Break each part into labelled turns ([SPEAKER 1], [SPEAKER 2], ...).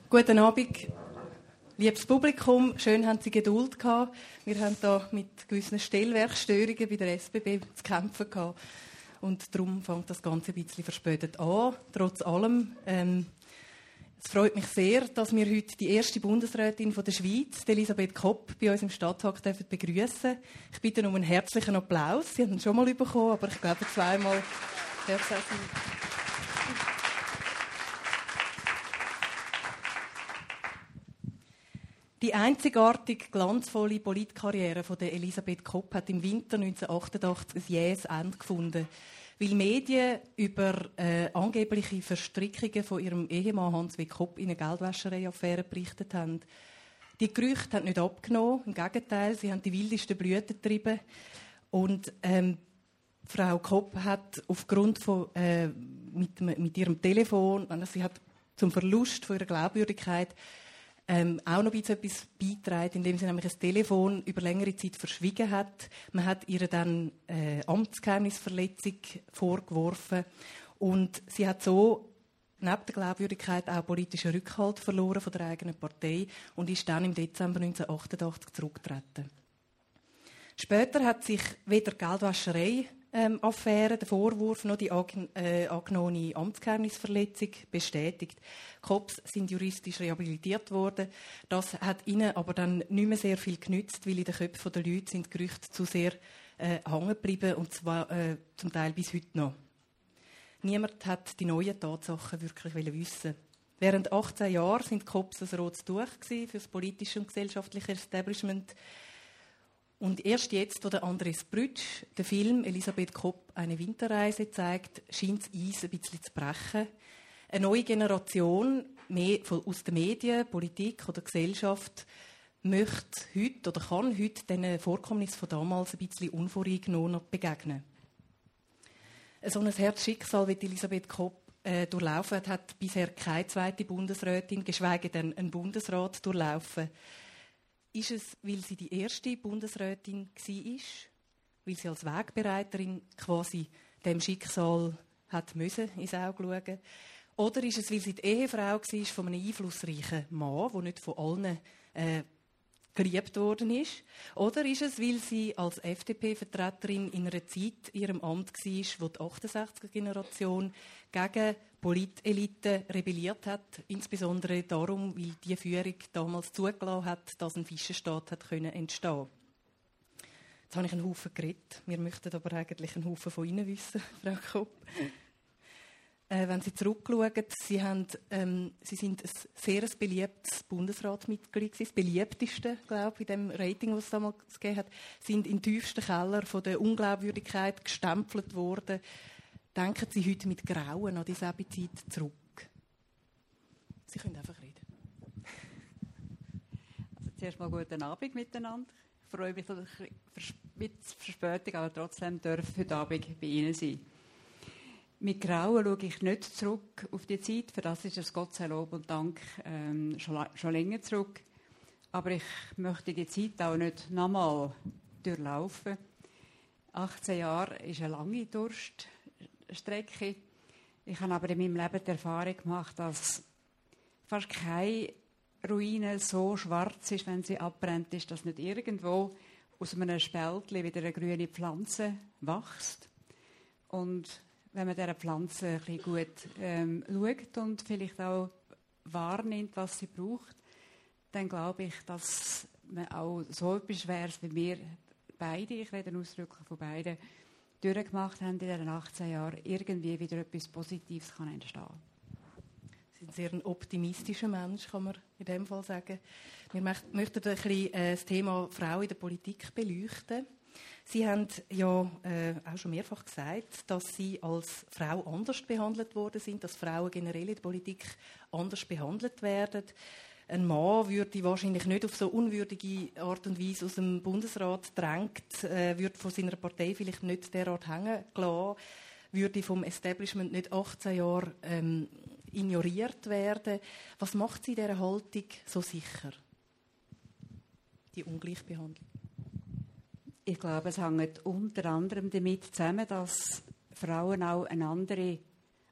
[SPEAKER 1] Guten Abend, liebes Publikum. Schön, haben Sie Geduld gehabt. Wir haben da mit gewissen Stellwerkstörungen bei der SBB zu kämpfen gehabt. Und darum fängt das Ganze ein bisschen verspätet an. Trotz allem, es freut mich sehr, dass wir heute die erste Bundesrätin von der Schweiz, Elisabeth Kopp, bei uns im Stadttag begrüßen dürfen. Ich bitte um einen herzlichen Applaus. Sie haben ihn schon mal bekommen, aber ich glaube zweimal. Herzlich. Die einzigartig glanzvolle Politkarriere von der Elisabeth Kopp hat im Winter 1988 ein jähes Ende gefunden, weil Medien über angebliche Verstrickungen von ihrem Ehemann Hans-W. Kopp in eine Geldwäscherei-Affäre berichtet haben. Die Gerüchte haben nicht abgenommen, im Gegenteil, sie haben die wildesten Blüten getrieben. Und Frau Kopp hat aufgrund von mit ihrem Telefon, sie hat zum Verlust von ihrer Glaubwürdigkeit auch noch etwas beitragen, indem sie nämlich ein Telefon über längere Zeit verschwiegen hat. Man hat ihr dann Amtsgeheimnisverletzung vorgeworfen und sie hat so neben der Glaubwürdigkeit auch politischen Rückhalt verloren von der eigenen Partei und ist dann im Dezember 1988 zurückgetreten. Später hat sich weder Geldwäscherei-Affäre, der Vorwurf, noch die angenommene Amtsgeheimnisverletzung bestätigt. Kopps sind juristisch rehabilitiert worden. Das hat ihnen aber dann nicht mehr sehr viel genützt, weil in den Köpfen der Leute sind die Gerüchte zu sehr hängen geblieben, und zwar zum Teil bis heute noch. Niemand hat die neuen Tatsachen wirklich wissen. Während 18 Jahren sind Kopps ein rotes Tuch für das politische und gesellschaftliche Establishment. Und erst jetzt, wo der Andres Brütsch den Film «Elisabeth Kopp, eine Winterreise» zeigt, scheint das Eis ein bisschen zu brechen. Eine neue Generation aus den Medien, Politik oder Gesellschaft möchte heute oder kann heute diesen Vorkommnissen von damals ein bisschen unvoreingenommen begegnen. So ein Herzschicksal, wie Elisabeth Kopp durchlaufen hat bisher keine zweite Bundesrätin, geschweige denn ein Bundesrat durchlaufen. Ist es, weil sie die erste Bundesrätin war, weil sie als Wegbereiterin quasi dem Schicksal hat müssen ins Auge schauen? Oder ist es, weil sie die Ehefrau war von einem einflussreichen Mann, der nicht von allen geliebt worden ist? Oder ist es, weil sie als FDP-Vertreterin in einer Zeit in ihrem Amt war, wo die 68er-Generation gegen Politelite rebelliert hat, insbesondere darum, weil die Führung damals zugelassen hat, dass ein Fischenstaat entstehen konnte. Jetzt habe ich einen Haufen geredet. Wir möchten aber eigentlich einen Haufen von Ihnen wissen, Frau Kopp. Wenn Sie zurückschauen, Sie sind ein sehr beliebtes Bundesratsmitglied, das beliebteste, glaube ich, in dem Rating, das es damals gegeben hat, sind in den tiefsten Keller von der Unglaubwürdigkeit gestempelt worden. Denken Sie heute mit Grauen an diese Zeit zurück? Sie können einfach reden.
[SPEAKER 2] Also zuerst mal guten Abend miteinander. Ich freue mich, dass ich mit Verspätung, aber trotzdem heute Abend bei Ihnen sein. Mit Grauen schaue ich nicht zurück auf die Zeit, für das ist es Gott sei Lob und Dank schon länger zurück. Aber ich möchte die Zeit auch nicht nochmal durchlaufen. 18 Jahre ist eine lange Durststrecke. Ich habe aber in meinem Leben die Erfahrung gemacht, dass fast keine Ruine so schwarz ist, wenn sie abbrennt ist, dass nicht irgendwo aus einem Spältchen wieder eine grüne Pflanze wächst. Und wenn man dieser Pflanze ein bisschen gut schaut und vielleicht auch wahrnimmt, was sie braucht, dann glaube ich, dass man auch so etwas Schweres wie wir beide, ich rede ausdrücklich von beiden, durchgemacht haben in diesen 18 Jahren, irgendwie wieder etwas Positives kann entstehen.
[SPEAKER 1] Sie sind sehr ein optimistischer Mensch, kann man in dem Fall sagen. Wir möchten ein bisschen das Thema Frau in der Politik beleuchten. Sie haben ja auch schon mehrfach gesagt, dass Sie als Frau anders behandelt worden sind, dass Frauen generell in der Politik anders behandelt werden. Ein Mann würde wahrscheinlich nicht auf so unwürdige Art und Weise aus dem Bundesrat gedrängt, würde von seiner Partei vielleicht nicht derart hängen gelassen, würde vom Establishment nicht 18 Jahre ignoriert werden. Was macht Sie in dieser Haltung so sicher? Die Ungleichbehandlung.
[SPEAKER 2] Ich glaube, es hängt unter anderem damit zusammen, dass Frauen auch eine andere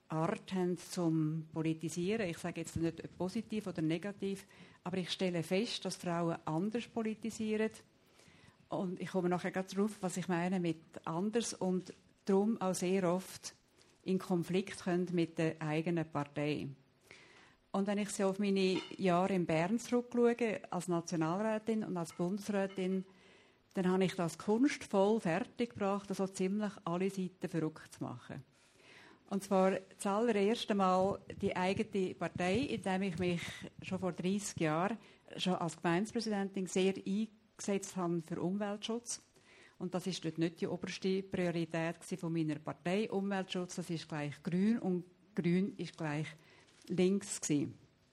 [SPEAKER 2] Art haben zum Politisieren. Ich sage jetzt nicht positiv oder negativ, aber ich stelle fest, dass Frauen anders politisieren. Und ich komme nachher gleich darauf, was ich meine mit anders und darum auch sehr oft in Konflikt können mit der eigenen Partei. Und wenn ich so auf meine Jahre in Bern zurückschaue, als Nationalrätin und als Bundesrätin, dann habe ich das kunstvoll fertiggebracht, so ziemlich alle Seiten verrückt zu machen. Und zwar das allererste Mal die eigene Partei, indem ich mich schon vor 30 Jahren, schon als Gemeindepräsidentin, sehr eingesetzt habe für Umweltschutz. Und das ist dort nicht die oberste Priorität von meiner Partei. Umweltschutz, das ist gleich grün und grün ist gleich links gewesen.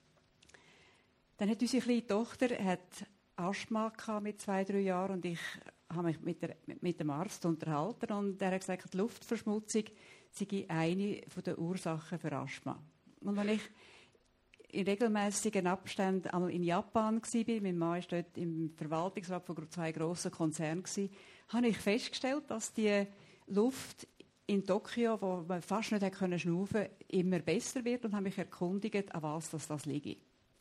[SPEAKER 2] Dann hat unsere kleine Tochter Asthma mit 2-3 Jahren und ich habe mich mit dem Arzt unterhalten und er hat gesagt, die Luftverschmutzung sei eine der Ursachen für Asthma. Und als ich in regelmäßigen Abständen einmal in Japan war, mein Mann war dort im Verwaltungsrat von 2 grossen Konzernen, habe ich festgestellt, dass die Luft in Tokio, wo man fast nicht schnaufen konnte, immer besser wird und habe mich erkundigt, an was das liegt.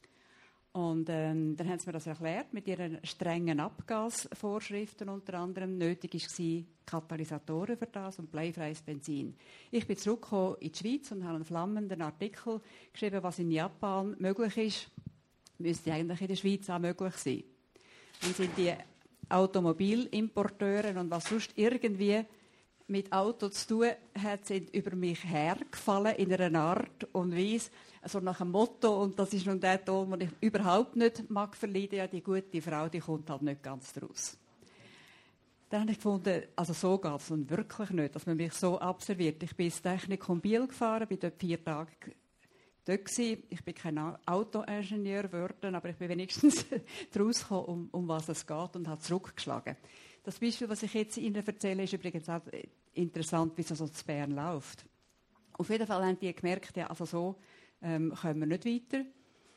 [SPEAKER 2] Und dann haben sie mir das erklärt, mit ihren strengen Abgasvorschriften unter anderem. Nötig war Katalysatoren für das und bleifreies Benzin. Ich bin zurückgekommen in die Schweiz und habe einen flammenden Artikel geschrieben, was in Japan möglich ist, müsste eigentlich in der Schweiz auch möglich sein. Dann sind die Automobilimporteure und was sonst irgendwie mit Auto zu tun hat, sind über mich hergefallen in einer Art und Weise, also nach dem Motto, und das ist nun der Ton, den ich überhaupt nicht mag verleiden, ja, die gute Frau, die kommt halt nicht ganz draus. Dann habe ich gefunden, also so geht es nun wirklich nicht, dass man mich so abserviert. Ich bin ins Technikum Biel gefahren, bin dort 4 Tage dort gewesen. Ich bin kein Autoingenieur geworden, aber ich bin wenigstens daraus gekommen, um was es geht und habe zurückgeschlagen. Das Beispiel, was ich jetzt Ihnen erzähle, ist übrigens auch interessant, wie es so zu Bern läuft. Auf jeden Fall haben die gemerkt, ja, also so kommen wir nicht weiter.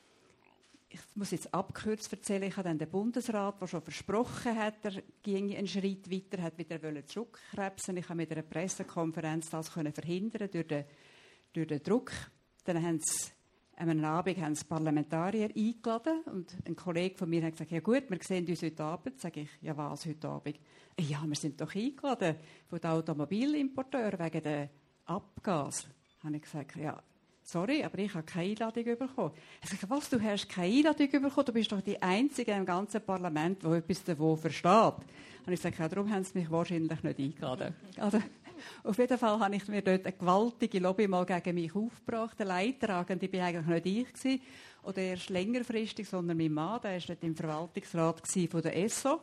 [SPEAKER 2] Ich muss jetzt abgekürzt erzählen, ich habe dann den Bundesrat, der schon versprochen hat, er ginge einen Schritt weiter, hat wieder zurückkrebsen. Ich habe mit einer Pressekonferenz das verhindern durch den Druck. Dann haben sie am Abend haben sie Parlamentarier eingeladen und ein Kollege von mir hat gesagt, ja gut, wir sehen uns heute Abend. Sage ich, ja was heute Abend? Ja, wir sind doch eingeladen von den Automobilimporteuren wegen der Abgas. Habe ich gesagt, ja, sorry, aber ich habe keine Einladung bekommen. Er sagt, was, du hast keine Einladung bekommen? Du bist doch die Einzige im ganzen Parlament, die etwas davon versteht. Und ich sage, ja, darum haben sie mich wahrscheinlich nicht eingeladen. Also, auf jeden Fall habe ich mir dort eine gewaltige Lobby mal gegen mich aufgebracht. Der Leidtragende war eigentlich nicht ich gewesen, oder erst längerfristig, sondern mein Mann, der war dort im Verwaltungsrat von der ESSO.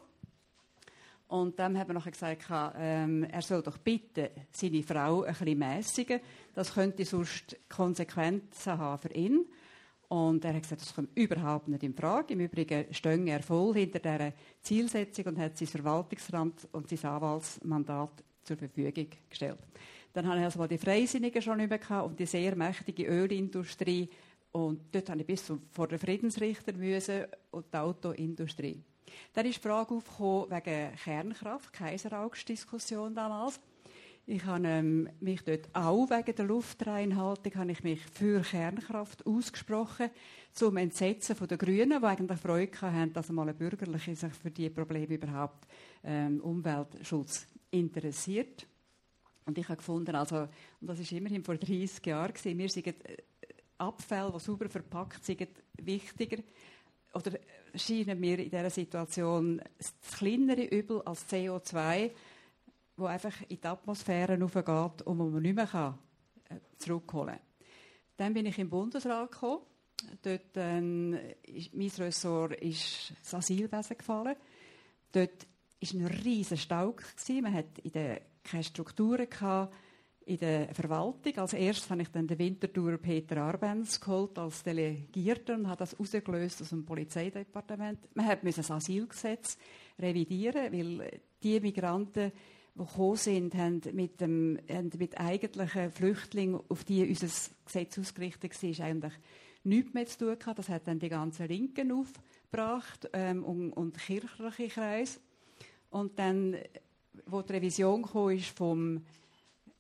[SPEAKER 2] Und dann haben wir nachher gesagt, er soll doch bitte seine Frau ein bisschen mässigen. Das könnte sonst Konsequenzen haben für ihn. Und er hat gesagt, das kommt überhaupt nicht in Frage. Im Übrigen stehe er voll hinter dieser Zielsetzung und hat sein Verwaltungsamt und sein Anwaltsmandat zur Verfügung gestellt. Dann hatte ich also mal die Freisinnigen schon nicht mehr gehabt und die sehr mächtige Ölindustrie. Und dort musste ich bis vor den Friedensrichter müssen und die Autoindustrie. Dann ist die Frage aufgekommen wegen Kernkraft, Kaiseraugst-Diskussion damals. Ich habe mich dort auch wegen der Luftreinhaltung habe ich mich für Kernkraft ausgesprochen, zum Entsetzen der Grünen, die eigentlich Freude hatten, dass einmal ein Bürgerliche sich für diese Probleme überhaupt Umweltschutz interessiert. Und ich habe gefunden, also, und das war immerhin vor 30 Jahren, mir sind Abfälle, die sauber verpackt sind, wichtiger, oder scheinen mir in dieser Situation das kleinere Übel als CO2, wo einfach in die Atmosphäre raufgeht und wo man nicht mehr zurückholen kann. Dann bin ich im Bundesrat gekommen. Dort mein Ressort ist das Asylwesen gefallen. Dort war ein riesen Stau. Man hatte keine Strukturen in der Verwaltung. Als erstes habe ich dann den Winterthurer Peter Arbenz geholt als Delegierter und habe das rausgelöst aus dem Polizeidepartement. Man musste das Asylgesetz revidieren, weil die Migranten, die gekommen sind, haben mit eigentlichen Flüchtlingen, auf die unser Gesetz ausgerichtet war, eigentlich nichts mehr zu tun gehabt. Das hat dann die ganzen Linken aufgebracht und kirchliche Kreise. Und dann, wo die Revision kam, ist vom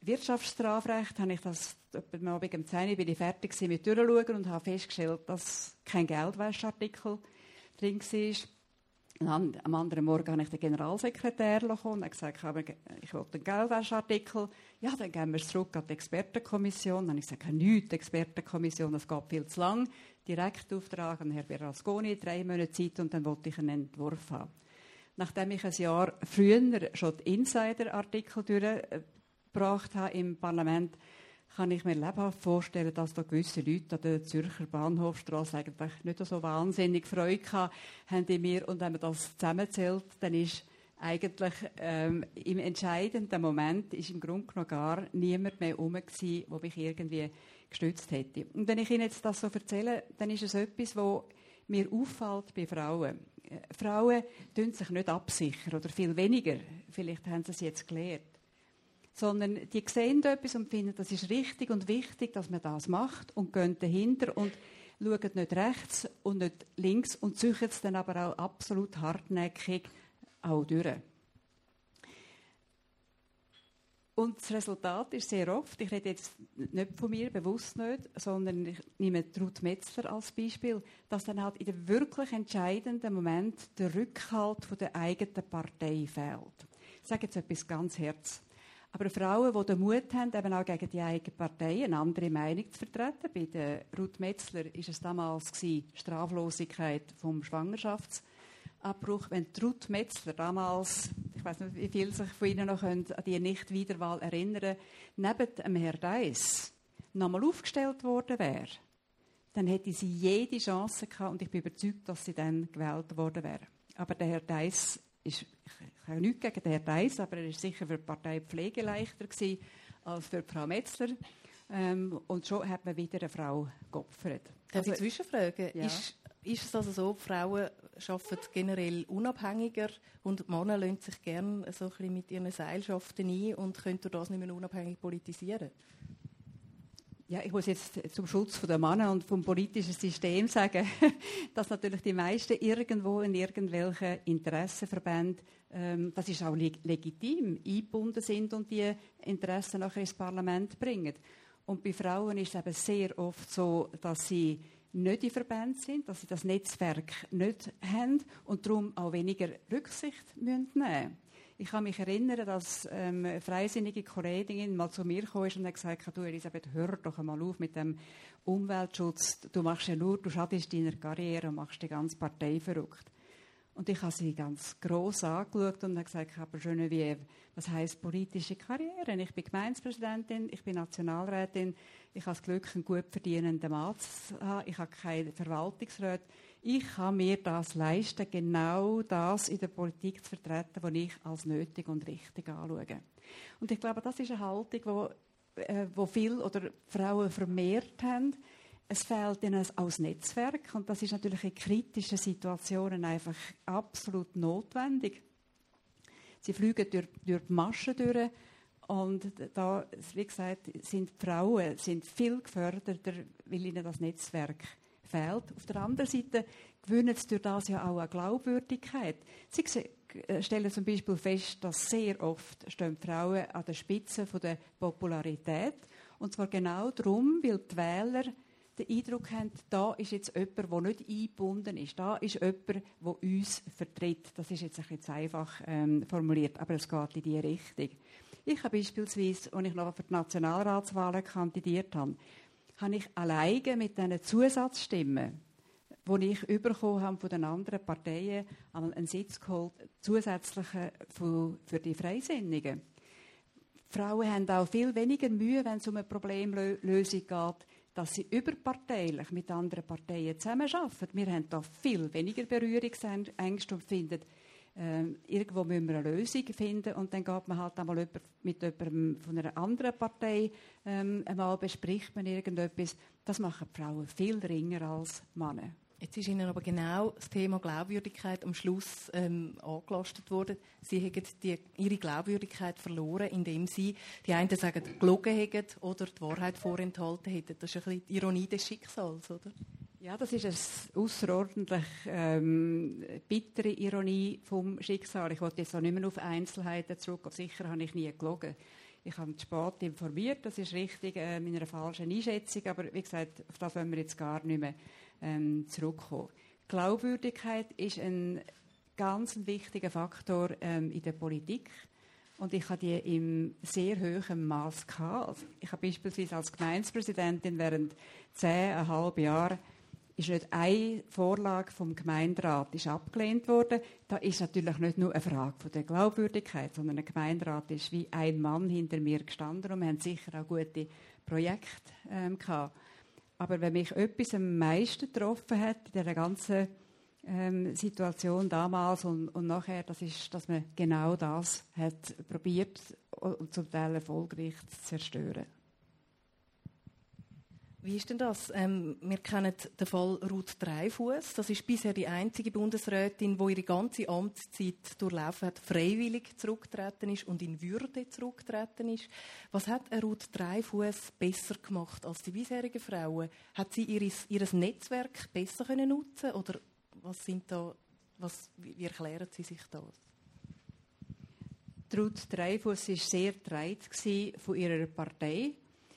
[SPEAKER 2] Wirtschaftsstrafrecht habe ich das am Abend um 10 Uhr bin ich fertig mit durchschauen und habe festgestellt, dass kein Geldwäscheartikel drin war. Am anderen Morgen habe ich den Generalsekretär bekommen und gesagt, ich will einen Geldwäscheartikel. Ja, dann gehen wir zurück an die Expertenkommission. Dann habe ich gesagt, nichts, die Expertenkommission, das geht viel zu lang. Direktauftrag an Herrn Berlusconi, 3 Monate Zeit und dann wollte ich einen Entwurf haben. Nachdem ich ein Jahr früher schon die Insider-Artikel durchgebracht habe im Parlament, kann ich mir lebhaft vorstellen, dass da gewisse Leute an der Zürcher Bahnhofstrasse eigentlich nicht so wahnsinnig Freude haben in mir. Und wenn man das zusammenzählt, dann ist eigentlich im entscheidenden Moment ist im Grunde genommen gar niemand mehr herum gewesen, der mich irgendwie gestützt hätte. Und wenn ich Ihnen jetzt das so erzähle, dann ist es etwas, was mir auffällt bei Frauen. Frauen tun sich nicht absichern oder viel weniger. Vielleicht haben sie es jetzt gelernt. Sondern die sehen etwas und finden, das ist richtig und wichtig, dass man das macht und gehen dahinter und schauen nicht rechts und nicht links und ziehen es dann aber auch absolut hartnäckig auch durch. Und das Resultat ist sehr oft, ich rede jetzt nicht von mir, bewusst nicht, sondern ich nehme Ruth Metzler als Beispiel, dass dann halt in dem wirklich entscheidenden Moment der Rückhalt von der eigenen Partei fehlt. Ich sage jetzt etwas ganz Herz. Aber Frauen, die den Mut haben, eben auch gegen die eigene Partei eine andere Meinung zu vertreten. Bei der Ruth Metzler war es damals Straflosigkeit vom Schwangerschaftsabbruch. Wenn Ruth Metzler damals, ich weiß nicht, wie viele sich von Ihnen noch an die Nichtwiederwahl erinnern, neben Herrn Deiss nochmal aufgestellt worden wäre, dann hätte sie jede Chance gehabt und ich bin überzeugt, dass sie dann gewählt worden wäre. Aber der Herr Deiss ist, ich habe nichts gegen den Herrn Deiss, aber er war sicher für die Partei pflegeleichter als für Frau Metzler. Und schon hat man wieder eine Frau geopfert.
[SPEAKER 1] Darf ich zwischenfragen?
[SPEAKER 2] Ja.
[SPEAKER 1] Ist es also so, Frauen arbeiten generell unabhängiger und Männer lassen sich gerne so ein bisschen mit ihren Seilschaften ein und können durch das nicht mehr unabhängig politisieren?
[SPEAKER 2] Ja, ich muss jetzt zum Schutz der Männer und vom politischen System sagen, dass natürlich die meisten irgendwo in irgendwelchen Interessenverbänden, das ist auch legitim, eingebunden sind und die Interessen nachher ins Parlament bringen. Und bei Frauen ist es eben sehr oft so, dass sie nicht in Verbänden sind, dass sie das Netzwerk nicht haben und darum auch weniger Rücksicht nehmen müssen. Ich kann mich erinnern, dass eine freisinnige Kollegin mal zu mir kam und hat gesagt, du Elisabeth, hör doch einmal auf mit dem Umweltschutz. Du machst ja nur, du schadest deiner Karriere und machst die ganze Partei verrückt. Und ich habe sie ganz gross angeschaut und habe gesagt, aber Geneviève, was heisst politische Karriere? Ich bin Gemeindepräsidentin, ich bin Nationalrätin, ich habe das Glück, einen gut verdienenden Mann zu haben, ich habe keine Verwaltungsräte. Ich kann mir das leisten, genau das in der Politik zu vertreten, was ich als nötig und richtig anschaue. Und ich glaube, das ist eine Haltung, die viele oder Frauen vermehrt haben. Es fehlt ihnen auch das Netzwerk und das ist natürlich in kritischen Situationen einfach absolut notwendig. Sie fliegen durch die Maschen durch und da, wie gesagt, sind die Frauen viel geförderter, weil ihnen das Netzwerk fehlt. Auf der anderen Seite gewinnen sie durch das ja auch eine Glaubwürdigkeit. Sie stellen zum Beispiel fest, dass sehr oft stehen Frauen an der Spitze der Popularität. Und zwar genau darum, weil die Wähler den Eindruck haben, da ist jetzt jemand, der nicht eingebunden ist. Da ist jemand, der uns vertritt. Das ist jetzt ein bisschen zu einfach formuliert, aber es geht in diese Richtung. Ich habe beispielsweise, als ich noch für die Nationalratswahlen kandidiert habe ich alleine mit diesen Zusatzstimmen, die ich bekommen habe von den anderen Parteien, einen Sitz geholt, zusätzlichen für die Freisinnigen. Frauen haben auch viel weniger Mühe, wenn es um eine Problemlösung geht, dass sie überparteilich mit anderen Parteien zusammenarbeiten. Wir haben da viel weniger Berührungsängste und finden, irgendwo müssen wir eine Lösung finden und dann geht man halt einmal mit jemandem von einer anderen Partei einmal bespricht man irgendetwas. Das machen die Frauen viel ringer als Männer.
[SPEAKER 1] Jetzt ist Ihnen aber genau das Thema Glaubwürdigkeit am Schluss angelastet worden. Sie haben ihre Glaubwürdigkeit verloren, indem Sie, die einen sagen, gelogen hätten oder die Wahrheit vorenthalten hätten. Das ist ein bisschen die Ironie des Schicksals, oder?
[SPEAKER 2] Ja, das ist eine außerordentlich bittere Ironie vom Schicksal. Ich wollte jetzt auch nicht mehr auf Einzelheiten zurück. Sicher habe ich nie gelogen. Ich habe spät informiert, das ist richtig, in einer falschen Einschätzung, aber wie gesagt, auf das wollen wir jetzt gar nicht mehr zurückkommen. Glaubwürdigkeit ist ein ganz wichtiger Faktor in der Politik. Und ich hatte die im sehr hohen Maß gehabt. Also ich habe beispielsweise als Gemeindepräsidentin während 10,5 Jahren ist nicht eine Vorlage vom Gemeinderat ist abgelehnt worden. Da ist natürlich nicht nur eine Frage von der Glaubwürdigkeit, sondern der Gemeinderat ist wie ein Mann hinter mir gestanden und wir haben sicher auch gute Projekte gehabt. Aber wenn mich etwas am meisten getroffen hat in dieser ganzen Situation damals und nachher, das ist, dass man genau das hat probiert und zum Teil erfolgreich zu zerstören.
[SPEAKER 1] Wie ist denn das? Wir kennen den Fall Ruth Dreifuss. Das ist bisher die einzige Bundesrätin, die ihre ganze Amtszeit durchlaufen hat, freiwillig zurückgetreten ist und in Würde zurückgetreten ist. Was hat Ruth Dreifuss besser gemacht als die bisherigen Frauen? Hat sie ihr Netzwerk besser können nutzen oder wie erklären Sie sich das?
[SPEAKER 2] Ruth Dreifuss war sehr getragen von ihrer Partei.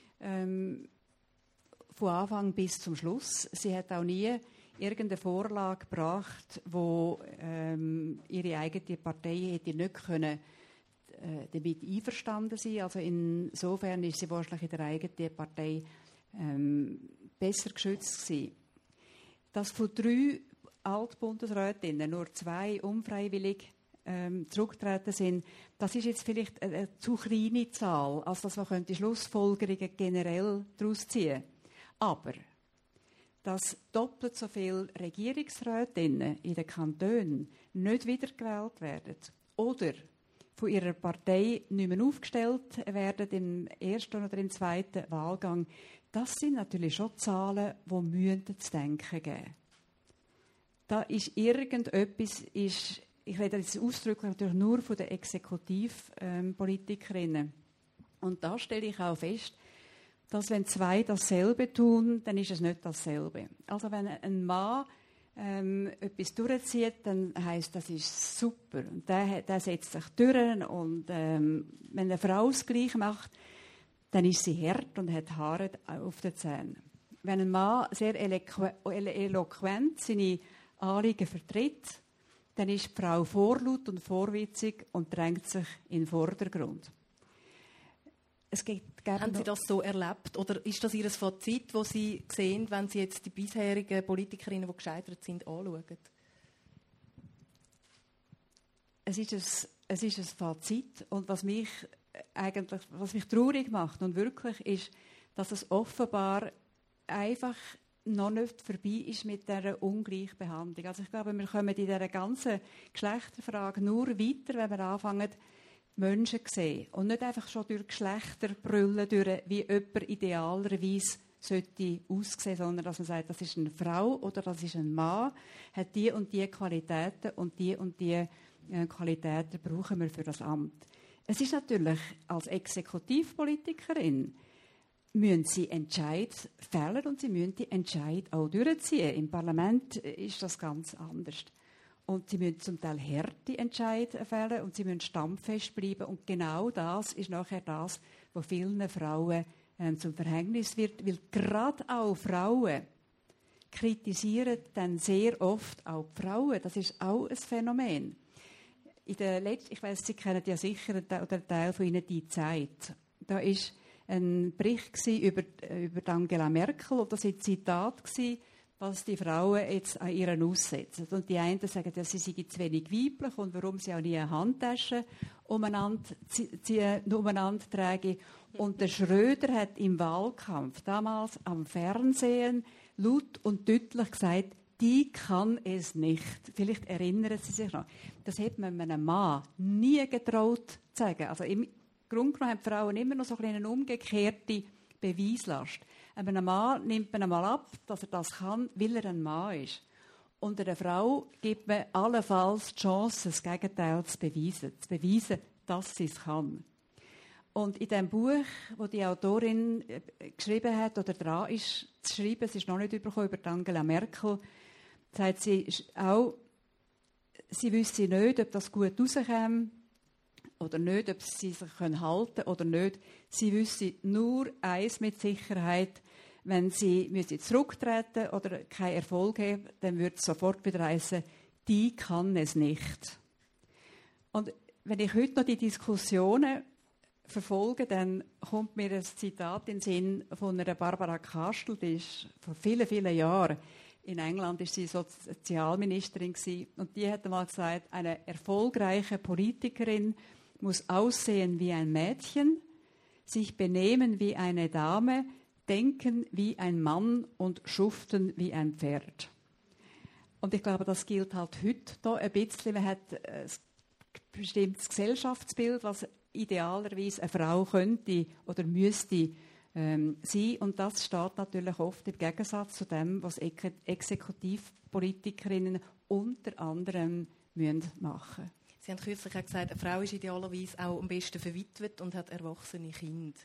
[SPEAKER 2] Von Anfang bis zum Schluss. Sie hat auch nie irgendeine Vorlage gebracht, wo ihre eigene Partei hätte nicht können, damit einverstanden sein. Also insofern ist sie wahrscheinlich in der eigenen Partei besser geschützt gewesen. Dass von 3 Altbundesrätinnen nur 2 unfreiwillig zurückgetreten sind, das ist jetzt vielleicht eine zu kleine Zahl, als dass man Schlussfolgerungen generell daraus ziehen könnte. Aber, dass doppelt so viele Regierungsrätinnen in den Kantonen nicht wiedergewählt werden oder von ihrer Partei nicht mehr aufgestellt werden im ersten oder im zweiten Wahlgang, das sind natürlich schon Zahlen, die zu denken geben. Da ist irgendetwas, ich rede jetzt ausdrücklich natürlich nur von den Exekutivpolitikerinnen. Und da stelle ich auch fest, dass wenn 2 dasselbe tun, dann ist es nicht dasselbe. Also wenn ein Mann etwas durchzieht, dann heisst das ist super. Und der setzt sich durch. Und wenn eine Frau das Gleiche macht, dann ist sie hart und hat Haare auf den Zähnen. Wenn ein Mann sehr eloquent seine Anliegen vertritt, dann ist die Frau vorlaut und vorwitzig und drängt sich in den Vordergrund.
[SPEAKER 1] Haben Sie das so erlebt? Oder ist das Ihr Fazit, das Sie sehen, wenn Sie jetzt die bisherigen Politikerinnen, die gescheitert sind, anschauen?
[SPEAKER 2] Es ist ein Fazit. Und was mich traurig macht und wirklich ist, dass es offenbar einfach noch nicht vorbei ist mit dieser Ungleichbehandlung. Also ich glaube, wir kommen in dieser ganzen Geschlechterfrage nur weiter, wenn wir anfangen, Menschen sehen und nicht einfach schon durch Geschlechter brüllen, wie jemand idealerweise sollte aussehen, sondern dass man sagt, das ist eine Frau oder das ist ein Mann, hat die und die Qualitäten und die Qualitäten brauchen wir für das Amt. Es ist natürlich, als Exekutivpolitikerin müssen sie Entscheid fällen und sie müssen die Entscheid auch durchziehen. Im Parlament ist das ganz anders. Und sie müssen zum Teil harte Entscheidungen fällen und sie müssen standfest bleiben. Und genau das ist nachher das, was vielen Frauen zum Verhängnis wird. Weil gerade auch Frauen kritisieren dann sehr oft auch die Frauen. Das ist auch ein Phänomen. Ich weiss, Sie kennen ja sicher einen Teil von Ihnen «Die Zeit». Da war ein Bericht über Angela Merkel und das war ein Zitat, was die Frauen jetzt an ihren aussetzen. Und die einen sagen, dass sie zu wenig weiblich und warum sie auch nie eine Handtasche umeinander tragen. Und der Schröder hat im Wahlkampf damals am Fernsehen laut und deutlich gesagt, die kann es nicht. Vielleicht erinnern Sie sich noch. Das hat man einem Mann nie getraut zu sagen. Also im Grunde genommen haben die Frauen immer noch so eine umgekehrte Beweislast. Einem Mann nimmt man einmal ab, dass er das kann, weil er ein Mann ist. Und einer Frau gibt man allenfalls die Chance, das Gegenteil zu beweisen, dass sie es kann. Und in dem Buch, das die Autorin geschrieben hat, oder dran ist zu schreiben, es ist noch nicht übergekommen, über Angela Merkel, sagt sie auch, sie wüsste nicht, ob das gut rauskäme, oder nicht, ob sie sich halten können oder nicht. Sie wissen nur eins mit Sicherheit: Wenn sie zurücktreten oder keinen Erfolg haben, dann wird es sofort wieder heißen, die kann es nicht. Und wenn ich heute noch die Diskussionen verfolge, dann kommt mir ein Zitat in den Sinn von einer Barbara Kastel, die ist vor vielen, vielen Jahren in England ist sie Sozialministerin gewesen, und die hat einmal gesagt, eine erfolgreiche Politikerin muss aussehen wie ein Mädchen, sich benehmen wie eine Dame, denken wie ein Mann und schuften wie ein Pferd. Und ich glaube, das gilt halt heute da ein bisschen. Man hat ein bestimmtes Gesellschaftsbild, was idealerweise eine Frau könnte oder müsste sein. Und das steht natürlich oft im Gegensatz zu dem, was Exekutivpolitikerinnen unter anderem machen müssen.
[SPEAKER 1] Sie haben kürzlich auch gesagt, eine Frau ist idealerweise auch am besten verwitwet und hat erwachsene Kinder.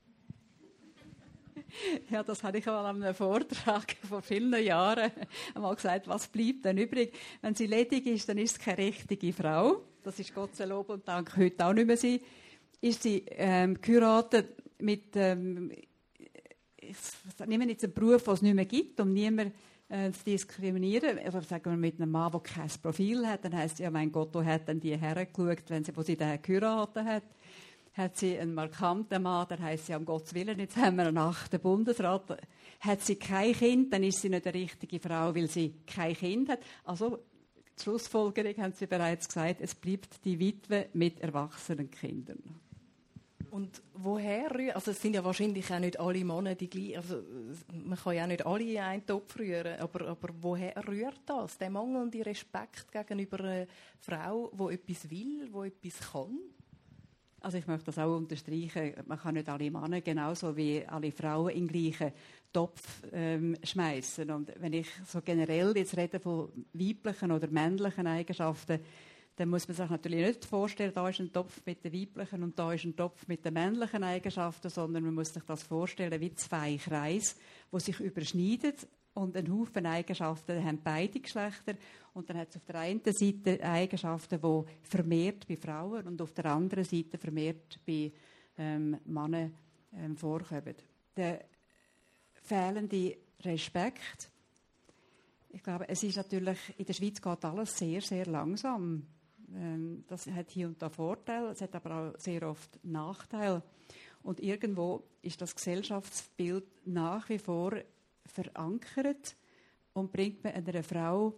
[SPEAKER 2] Ja, das habe ich einmal an einem Vortrag vor vielen Jahren einmal gesagt. Was bleibt denn übrig? Wenn sie ledig ist, dann ist es keine richtige Frau. Das ist Gott sei Lob und Dank heute auch nicht mehr sie. Ist sie geheiratet mit, ich nehme jetzt einen Beruf, den es nicht mehr gibt, um niemanden zu diskriminieren. Also sagen wir mit einem Mann, der kein Profil hat, dann heisst es, ja, mein Gott, wo hat denn die hergeschaut, wo sie den geheiratet hat? Hat sie einen markanten Mann, dann heisst sie, um Gottes Willen, jetzt haben wir einen 8. Bundesrat. Hat sie kein Kind, dann ist sie nicht die richtige Frau, weil sie kein Kind hat. Also, die Schlussfolgerung haben Sie bereits gesagt, es bleibt die Witwe mit erwachsenen Kindern.
[SPEAKER 1] Und woher rührt, also es sind ja wahrscheinlich auch nicht alle Männer die gleichen, also man kann ja nicht alle in einen Topf rühren, aber woher rührt das, der mangelnde Respekt gegenüber einer Frau, die etwas will, die etwas kann?
[SPEAKER 2] Also ich möchte das auch unterstreichen, man kann nicht alle Männer genauso wie alle Frauen in den gleichen Topf schmeißen. Und wenn ich so generell jetzt rede von weiblichen oder männlichen Eigenschaften, dann muss man sich natürlich nicht vorstellen, da ist ein Topf mit den weiblichen und da ist ein Topf mit den männlichen Eigenschaften, sondern man muss sich das vorstellen wie zwei Kreise, die sich überschneiden. Und ein Haufen Eigenschaften haben beide Geschlechter. Und dann hat es auf der einen Seite Eigenschaften, die vermehrt bei Frauen und auf der anderen Seite vermehrt bei Männern vorkommen. Der fehlende Respekt. Ich glaube, es ist natürlich, in der Schweiz geht alles sehr, sehr langsam. Das hat hier und da Vorteile, es hat aber auch sehr oft Nachteile. Und irgendwo ist das Gesellschaftsbild nach wie vor verankert und bringt man einer Frau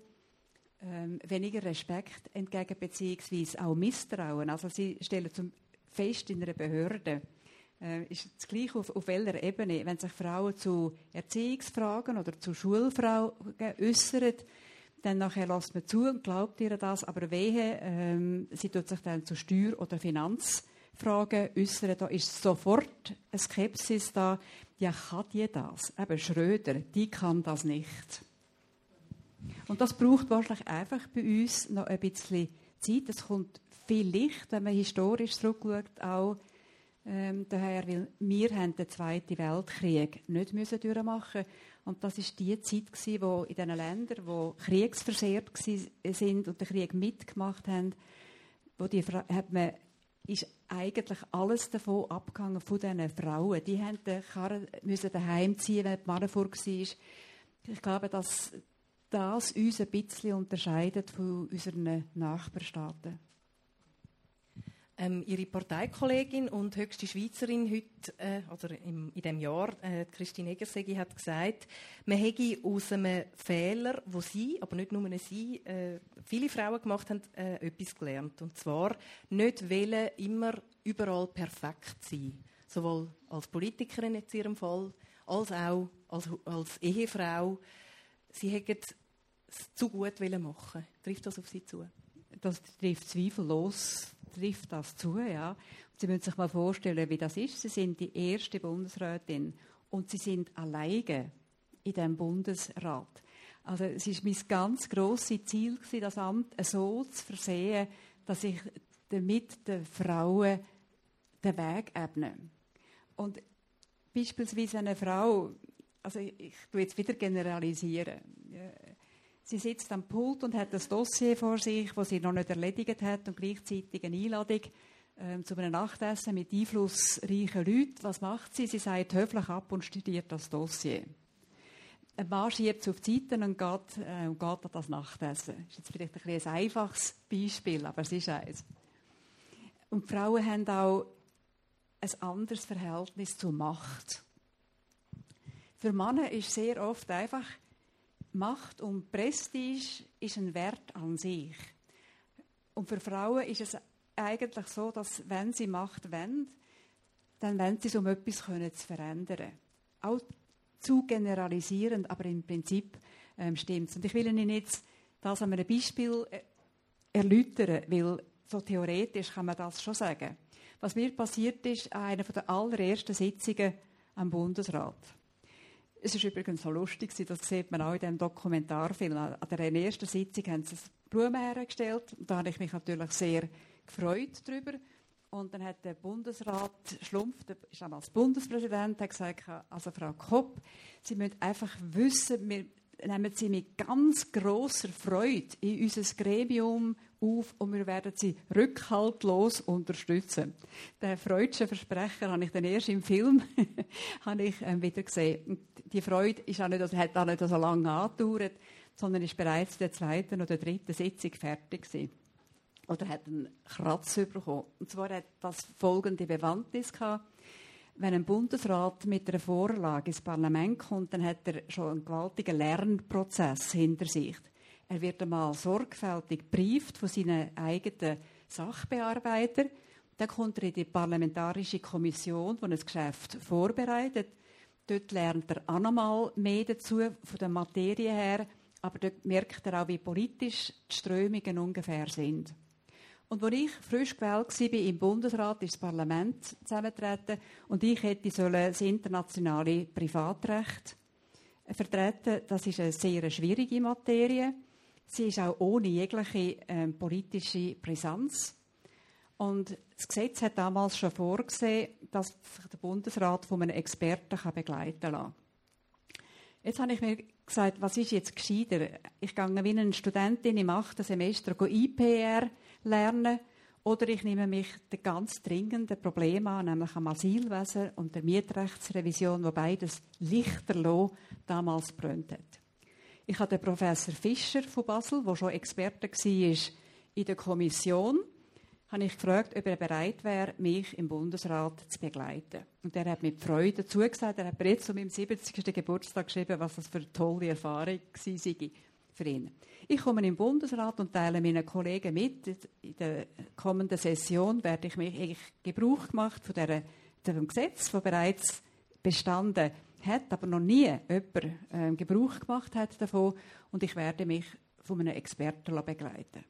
[SPEAKER 2] weniger Respekt entgegen, beziehungsweise auch Misstrauen. Also sie stellen zum fest in einer Behörde, ist das gleiche auf welcher Ebene, wenn sich Frauen zu Erziehungsfragen oder zu Schulfragen äußern, dann nachher lässt man zu und glaubt ihr das, aber wehe, sie tut sich dann zu Steuer- oder Finanzfragen äußern, da ist sofort eine Skepsis da. Ja, kann die das? Eben Schröder, die kann das nicht. Und das braucht wahrscheinlich einfach bei uns noch ein bisschen Zeit. Es kommt vielleicht, wenn man historisch zurückschaut, auch daher, weil wir haben den Zweiten Weltkrieg nicht durchmachen müssen. Und das war die Zeit, wo in diesen Ländern, die kriegsversehrt waren und den Krieg mitgemacht haben, ist eigentlich alles davon abgegangen von diesen Frauen. Die haben den Karren daheim ziehen, wenn die Männer vor war. Ich glaube, dass das uns ein bisschen unterscheidet von unseren Nachbarstaaten.
[SPEAKER 1] Ihre Parteikollegin und höchste Schweizerin heute, oder in diesem Jahr, Christine Egersegi, hat gesagt, man hätte aus einem Fehler, wo sie, aber nicht nur sie, viele Frauen gemacht haben, etwas gelernt. Und zwar nicht wollen immer überall perfekt sein. Sowohl als Politikerin in ihrem Fall, als auch als Ehefrau. Sie hätten es zu gut machen. Trifft das auf Sie zu?
[SPEAKER 2] Das trifft zweifellos das zu, ja. Und Sie müssen sich mal vorstellen, wie das ist. Sie sind die erste Bundesrätin und Sie sind alleine in diesem Bundesrat. Also es war mein ganz grosses Ziel, das Amt so zu versehen, dass ich damit den Frauen den Weg ebne. Und beispielsweise eine Frau, also ich tue jetzt wieder generalisieren, sie sitzt am Pult und hat ein Dossier vor sich, das sie noch nicht erledigt hat und gleichzeitig eine Einladung zu einem Nachtessen mit einflussreichen Leuten. Was macht sie? Sie sagt höflich ab und studiert das Dossier. Ein Mann schiebt auf die Seite und geht an das Nachtessen. Das ist jetzt vielleicht ein einfaches Beispiel, aber es ist eins. Und die Frauen haben auch ein anderes Verhältnis zur Macht. Für Männer ist sehr oft einfach, Macht und Prestige ist ein Wert an sich. Und für Frauen ist es eigentlich so, dass wenn sie Macht wollen, dann wollen sie es, um etwas zu verändern. Auch zu generalisierend, aber im Prinzip stimmt es. Und ich will Ihnen jetzt das an einem Beispiel erläutern, weil so theoretisch kann man das schon sagen. Was mir passiert ist, an einer der allerersten Sitzungen am Bundesrat. Es ist übrigens so lustig, das sieht man auch in diesem Dokumentarfilm. An der ersten Sitzung haben sie Blumen hergestellt. Da habe ich mich natürlich sehr gefreut darüber. Und dann hat der Bundesrat Schlumpf, der ist damals Bundespräsident, hat gesagt, also Frau Kopp, Sie müssen einfach wissen, wir nehmen Sie mit ganz grosser Freude in unser Gremium auf und wir werden Sie rückhaltlos unterstützen. Den freudschen Versprecher habe ich dann erst im Film wieder gesehen. Und die Freude ist auch nicht, also hat auch nicht so lange angedauert, sondern ist bereits in der zweiten oder dritten Sitzung fertig gewesen. Oder hat einen Kratzer bekommen. Und zwar hat das folgende Bewandtnis gehabt. Wenn ein Bundesrat mit einer Vorlage ins Parlament kommt, dann hat er schon einen gewaltigen Lernprozess hinter sich. Er wird einmal sorgfältig gebrieft von seinen eigenen Sachbearbeitern. Dann kommt er in die parlamentarische Kommission, die ein Geschäft vorbereitet. Dort lernt er auch noch mal mehr dazu, von der Materie her. Aber dort merkt er auch, wie politisch die Strömungen ungefähr sind. Und als ich frisch gewählt war im Bundesrat, ist das Parlament zusammengetreten und ich hätte das internationale Privatrecht vertreten. Das ist eine sehr schwierige Materie. Sie ist auch ohne jegliche politische Brisanz. Und das Gesetz hat damals schon vorgesehen, dass sich der Bundesrat von einem Experten begleiten kann. Jetzt habe ich mir gesagt, was ist jetzt gescheiter? Ich gehe wie eine Studentin im 8. Semester IPR lernen oder ich nehme mich den ganz dringenden Problemen an, nämlich am Asylwesen und der Mietrechtsrevision, wo beides lichterloh damals brennt hat. Ich habe den Professor Fischer von Basel, der schon Experte war in der Kommission, habe ich gefragt, ob er bereit wäre, mich im Bundesrat zu begleiten. Und er hat mit Freude zugesagt. Er hat mir jetzt zu meinem 70. Geburtstag geschrieben, was das für eine tolle Erfahrung sei für ihn. Ich komme in den Bundesrat und teile meinen Kollegen mit. In der kommenden Session werde ich mich Gebrauch gemacht von diesem Gesetz, das bereits bestanden hat, aber noch nie jemand Gebrauch gemacht hat davon. Und ich werde mich von einem Experten begleiten.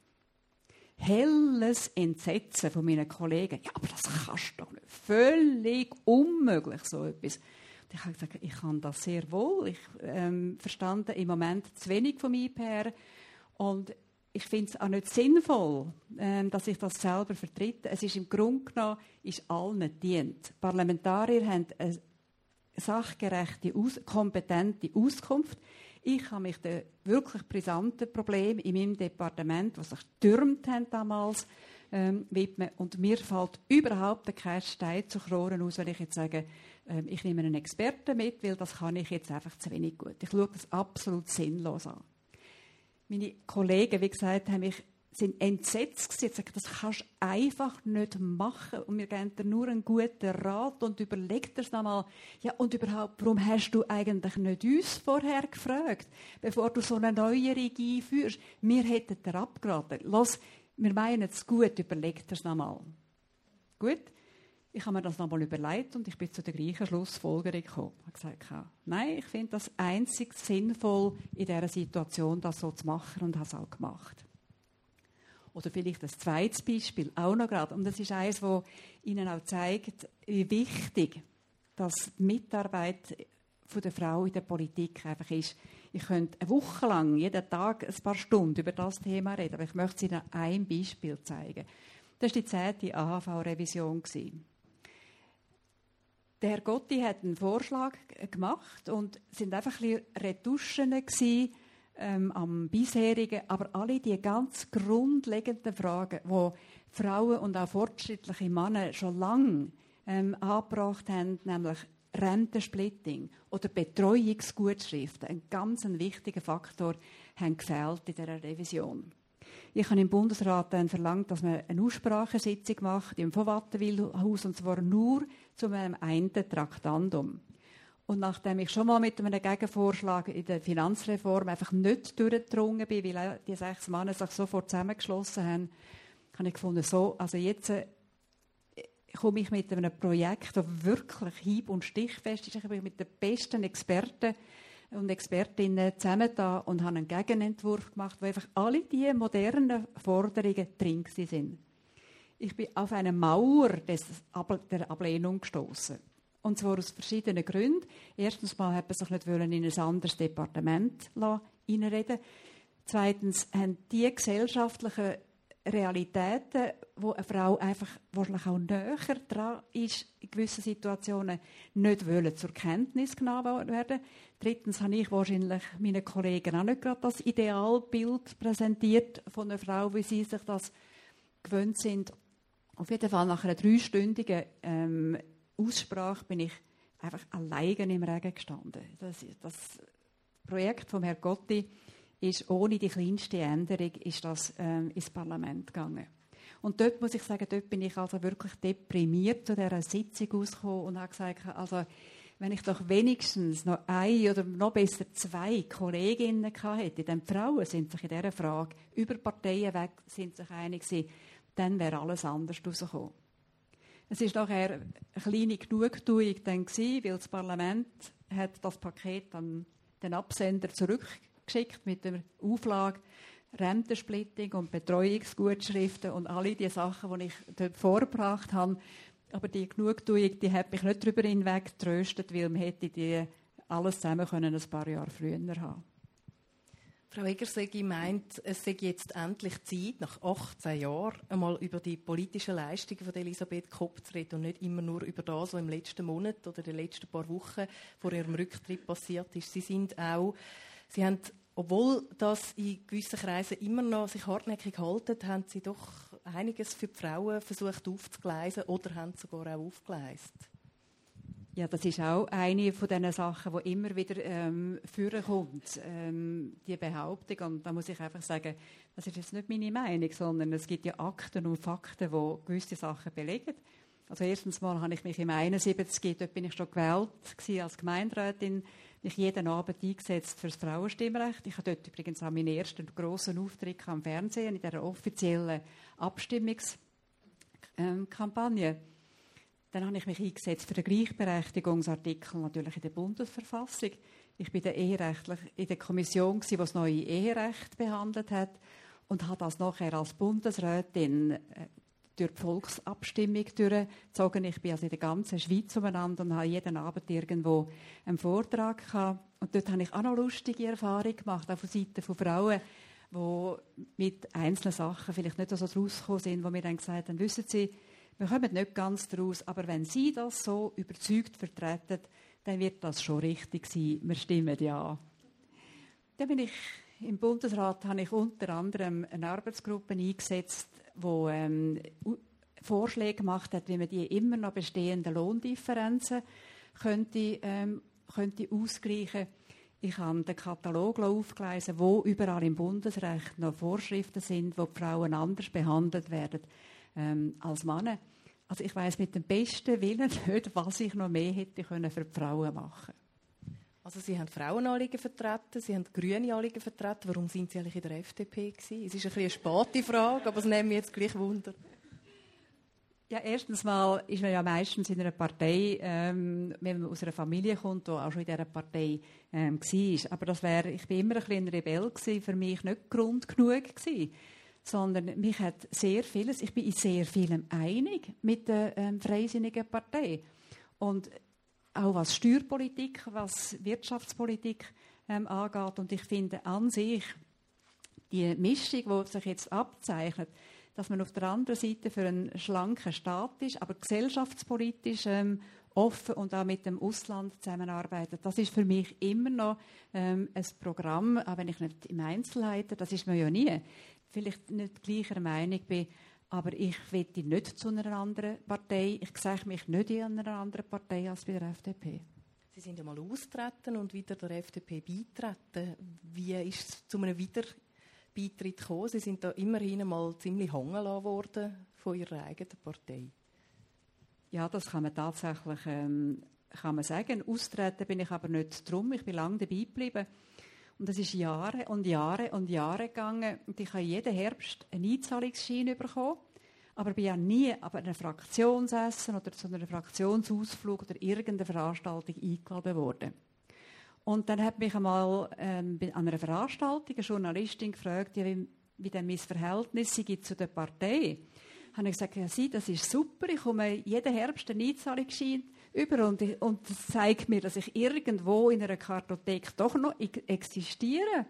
[SPEAKER 2] Helles Entsetzen von meinen Kollegen. Ja, aber das kannst du doch nicht. Völlig unmöglich, so etwas. Und ich habe gesagt, ich kann das sehr wohl. Ich verstand im Moment zu wenig vom IPR. Und ich finde es auch nicht sinnvoll, dass ich das selber vertrete. Es ist im Grunde genommen ist allen dient. Parlamentarier haben eine sachgerechte, kompetente Auskunft. Ich habe mich den wirklich brisanten Problemen in meinem Departement, die sich getürmt haben damals, widmen. Und mir fällt überhaupt kein Stein zu Kronen aus, wenn ich jetzt sage, ich nehme einen Experten mit, weil das kann ich jetzt einfach zu wenig gut. Ich schaue das absolut sinnlos an. Meine Kollegen, wie gesagt, sind entsetzt gewesen. Sie sagen, das kannst du einfach nicht machen. Und wir geben dir nur einen guten Rat und überleg dir es nochmal. Ja, und überhaupt, warum hast du eigentlich nicht uns vorher gefragt, bevor du so eine Neuerung einführst? Wir hätten dir abgeraten. Lass, wir meinen es gut, überleg dir es nochmal. Gut? Ich habe mir das nochmal überlegt und ich bin zu der gleichen Schlussfolgerung gekommen. Ich habe gesagt, nein, ich finde das einzig sinnvoll, in dieser Situation das so zu machen und habe es auch gemacht. Oder vielleicht ein zweites Beispiel, auch noch gerade. Und das ist eines, das Ihnen auch zeigt, wie wichtig dass die Mitarbeit der Frau in der Politik einfach ist. Ich könnte eine Woche lang, jeden Tag ein paar Stunden über das Thema reden, aber ich möchte Ihnen ein Beispiel zeigen. Das war die 10. AHV-Revision. Der Herr Gotti hat einen Vorschlag gemacht und es sind einfach ein bisschen Retuschen gewesen, am bisherigen, aber alle die ganz grundlegenden Fragen, die Frauen und auch fortschrittliche Männer schon lange angebracht haben, nämlich Rentensplitting oder Betreuungsgutschriften, ein ganz wichtiger Faktor, haben gefehlt in dieser Revision. Ich habe im Bundesrat dann verlangt, dass man eine Aussprachesitzung macht im von Wattenwil-Haus, und zwar nur zu einem einen Traktandum. Und nachdem ich schon mal mit einem Gegenvorschlag in der Finanzreform einfach nicht durchgedrungen bin, weil die 6 Männer sich sofort zusammengeschlossen haben, habe ich gefunden, also jetzt komme ich mit einem Projekt, das wirklich hieb- und stichfest ist. Ich habe mich mit den besten Experten und Expertinnen zusammengetan und habe einen Gegenentwurf gemacht, wo einfach alle diese modernen Forderungen drin sind. Ich bin auf eine Mauer der Ablehnung gestoßen. Und zwar aus verschiedenen Gründen. Erstens mal hat man sich nicht in ein anderes Departement hineinreden. Zweitens haben die gesellschaftlichen Realitäten, wo eine Frau einfach wahrscheinlich auch näher dran ist, in gewissen Situationen nicht wollen zur Kenntnis genommen werden. Drittens habe ich wahrscheinlich meinen Kollegen auch nicht gerade das Idealbild präsentiert von einer Frau, wie sie sich das gewöhnt sind. Auf jeden Fall nach einer 3-stündigen Aussprache bin ich einfach alleine im Regen gestanden. Das Projekt von Herrn Gotti ist ohne die kleinste Änderung ins Parlament gegangen. Und dort muss ich sagen, dort bin ich also wirklich deprimiert zu dieser Sitzung ausgekommen und habe gesagt, also wenn ich doch wenigstens noch eine oder noch besser 2 Kolleginnen hätte, denn die Frauen sind sich in dieser Frage über Parteien weg sind sich einig gewesen, dann wäre alles anders herausgekommen. Es war nachher eine kleine Genugtuung dann gewesen, weil das Parlament hat das Paket an den Absender zurückgeschickt mit der Auflage Rentensplitting und Betreuungsgutschriften und alle die Sachen, die ich dort vorgebracht habe. Aber die Genugtuung, die hat mich nicht darüber hinweg getröstet, weil man hätte die alles zusammen können ein paar Jahre früher haben.
[SPEAKER 1] Frau Egger meint, es sei jetzt endlich Zeit, nach 18 Jahren einmal über die politischen Leistungen von Elisabeth Kopp zu reden und nicht immer nur über das, was im letzten Monat oder den letzten paar Wochen vor ihrem Rücktritt passiert ist. Sie haben, obwohl das in gewissen Kreisen immer noch sich hartnäckig halten, haben Sie doch einiges für die Frauen versucht aufzugleisen oder haben sogar auch aufgeleistet.
[SPEAKER 2] Ja, das ist auch eine von diesen Sachen, die immer wieder vorkommt, die Behauptung. Und da muss ich einfach sagen, das ist jetzt nicht meine Meinung, sondern es gibt ja Akten und Fakten, die gewisse Sachen belegen. Also erstens mal habe ich mich im 71, dort bin ich schon gewählt als Gemeinderätin, mich jeden Abend eingesetzt für das Frauenstimmrecht. Ich habe dort übrigens auch meinen ersten grossen Auftritt am Fernsehen in dieser offiziellen Abstimmungskampagne. Dann habe ich mich eingesetzt für den Gleichberechtigungsartikel natürlich in der Bundesverfassung. Ich war in der Kommission, die das neue Eherecht behandelt hat, und habe das nachher als Bundesrätin durch die Volksabstimmung durchgezogen. Ich bin also in der ganzen Schweiz umeinander und habe jeden Abend irgendwo einen Vortrag gehabt. Und dort habe ich auch noch lustige Erfahrungen gemacht, auch von Seiten von Frauen, die mit einzelnen Sachen vielleicht nicht so rausgekommen sind, wo mir dann gesagt haben, wissen Sie, wir kommen nicht ganz daraus, aber wenn Sie das so überzeugt vertreten, dann wird das schon richtig sein. Wir stimmen ja. Dann bin ich im Bundesrat, habe ich unter anderem eine Arbeitsgruppe eingesetzt, die Vorschläge gemacht hat, wie man die immer noch bestehenden Lohndifferenzen könnte ausgleichen. Ich habe den Katalog aufgelesen, wo überall im Bundesrecht noch Vorschriften sind, wo die Frauen anders behandelt werden als Männer. Also ich weiss mit dem besten Willen nicht, was ich noch mehr hätte für die Frauen machen.
[SPEAKER 1] Also Sie haben Frauenanliegen vertreten, Sie haben grüne Anliegen vertreten. Warum sind Sie eigentlich in der FDP gewesen? Es ist eine spate Frage, aber es nimmt mich jetzt gleich Wunder.
[SPEAKER 2] Ja, erstens mal ist man ja meistens in einer Partei, wenn man aus einer Familie kommt, die auch schon in dieser Partei war. Aber ich bin immer ein bisschen ein Rebell gewesen, für mich nicht Grund genug gewesen. Sondern mich hat sehr vieles, ich bin in sehr vielem einig mit der Freisinnigen Partei. Und auch was Steuerpolitik, was Wirtschaftspolitik angeht. Und ich finde an sich, die Mischung, die sich jetzt abzeichnet, dass man auf der anderen Seite für einen schlanken Staat ist, aber gesellschaftspolitisch offen und auch mit dem Ausland zusammenarbeiten. Das ist für mich immer noch ein Programm, auch wenn ich nicht im Einzelheiten, das ist man ja nie, vielleicht nicht gleicher Meinung bin, aber ich will nicht zu einer anderen Partei. Ich sehe mich nicht in einer anderen Partei als bei der FDP.
[SPEAKER 1] Sie sind ja mal austreten und wieder der FDP beitreten. Wie ist es zu einem Wiederbeitritt gekommen? Sie sind da immerhin mal ziemlich hängen gelassen worden von Ihrer eigenen Partei.
[SPEAKER 2] Ja, das kann man tatsächlich kann man sagen. Austreten bin ich aber nicht drum. Ich bin lange dabei geblieben. Und es ist Jahre und Jahre und Jahre gegangen. Und ich habe jeden Herbst einen Einzahlungsschein bekommen. Aber ich bin ja nie an einer Fraktionsessen oder zu einem Fraktionsausflug oder irgendeiner Veranstaltung eingeladen worden. Und dann hat mich einmal an einer Veranstaltung eine Journalistin gefragt, ja, wie denn mein Verhältnis sei zu der Partei. Habe ich gesagt, ja, das ist super, ich komme jeden Herbst einen Einzahlungsschein über und das zeigt mir, dass ich irgendwo in einer Kartothek doch noch existiere.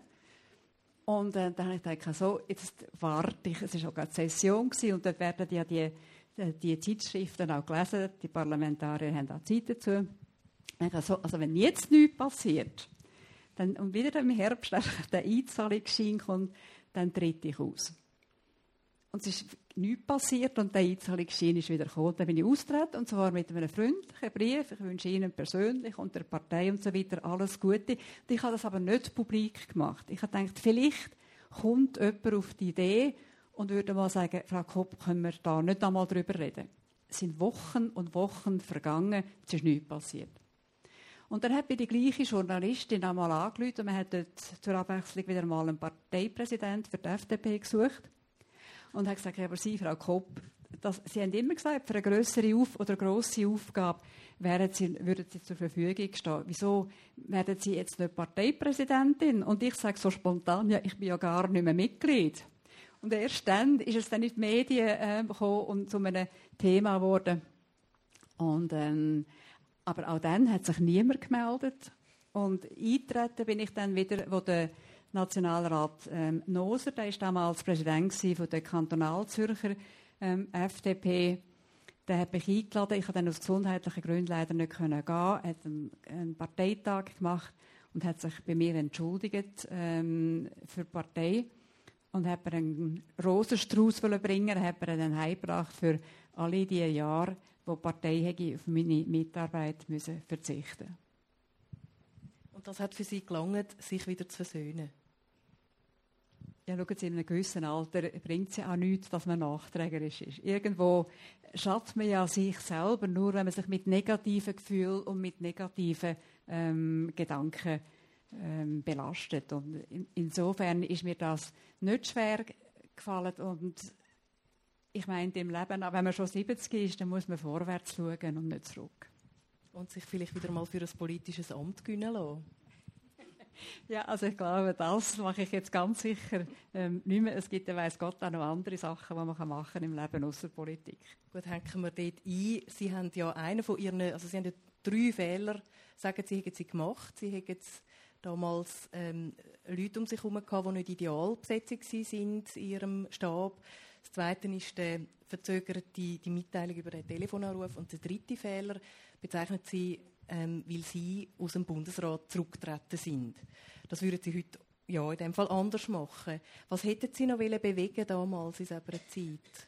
[SPEAKER 2] Und dann habe ich gedacht, so, jetzt warte ich, es war auch gerade die Session gewesen, und dort werden ja die Zeitschriften auch gelesen, die Parlamentarier haben auch Zeit dazu. So, also wenn jetzt nichts passiert, dann, und wieder im Herbst der Einzahlungsschein kommt, dann trete ich aus. Und es ist nichts passiert und der Einzahlungsschein ist wieder gekommen. Dann bin ich austreten, und zwar mit einem freundlichen Brief. Ich wünsche Ihnen persönlich und der Partei und so weiter alles Gute. Und ich habe das aber nicht publik gemacht. Ich habe gedacht, vielleicht kommt jemand auf die Idee und würde mal sagen, Frau Kopp, können wir da nicht einmal drüber reden? Es sind Wochen und Wochen vergangen, es ist nichts passiert. Und dann hat mir die gleiche Journalistin einmal angerufen und man hat dort zur Abwechslung wieder mal einen Parteipräsidenten für die FDP gesucht. Und hat gesagt, aber Sie, Frau Kopp, Sie haben immer gesagt, für eine grössere oder grosse Aufgabe würden Sie zur Verfügung stehen. Wieso werden Sie jetzt nicht Parteipräsidentin? Und ich sage so spontan, ja, ich bin ja gar nicht mehr Mitglied. Und erst dann ist es dann in die Medien gekommen und zu einem Thema geworden. Und, aber auch dann hat sich niemand gemeldet. Und eingetreten bin ich dann wieder, wo der Nationalrat Noser, der war damals Präsident von der Kantonalzürcher FDP, der hat mich eingeladen. Ich konnte dann aus gesundheitlichen Gründen leider nicht gehen. Er hat einen Parteitag gemacht und hat sich bei mir entschuldigt für die Partei und hat mir einen Rosenstrauß bringen. Hat mir dann heimgebracht für alle die Jahre, wo die Partei auf meine Mitarbeit müssen verzichten.
[SPEAKER 1] Und das hat für Sie gelangt, sich wieder zu versöhnen?
[SPEAKER 2] Ja, schauen Sie, in einem gewissen Alter bringt es ja auch nichts, dass man nachträgerisch ist. Irgendwo schadet man ja sich selber, nur wenn man sich mit negativen Gefühlen und mit negativen Gedanken belastet. Und insofern ist mir das nicht schwer gefallen. Und ich meine, im Leben, auch wenn man schon 70 ist, dann muss man vorwärts schauen und nicht zurück.
[SPEAKER 1] Und sich vielleicht wieder mal für ein politisches Amt gewinnen lassen?
[SPEAKER 2] Ja, also ich glaube, das mache ich jetzt ganz sicher nicht mehr. Es gibt ja, weiss Gott, auch noch andere Sachen, die man machen kann im Leben außer Politik.
[SPEAKER 1] Gut, hängen wir dort ein. Sie haben ja einen von Ihren, also Sie haben ja 3 Fehler, sagen Sie, haben Sie gemacht. Sie haben damals Leute um sich herum gehabt, die nicht ideal besetzt waren in Ihrem Stab. Das Zweite ist die Mitteilung über den Telefonanruf. Und der 3. Fehler bezeichnet Sie, weil Sie aus dem Bundesrat zurückgetreten sind. Das würden Sie heute ja, in dem Fall anders machen. Was hätten Sie noch bewegen damals in dieser Zeit?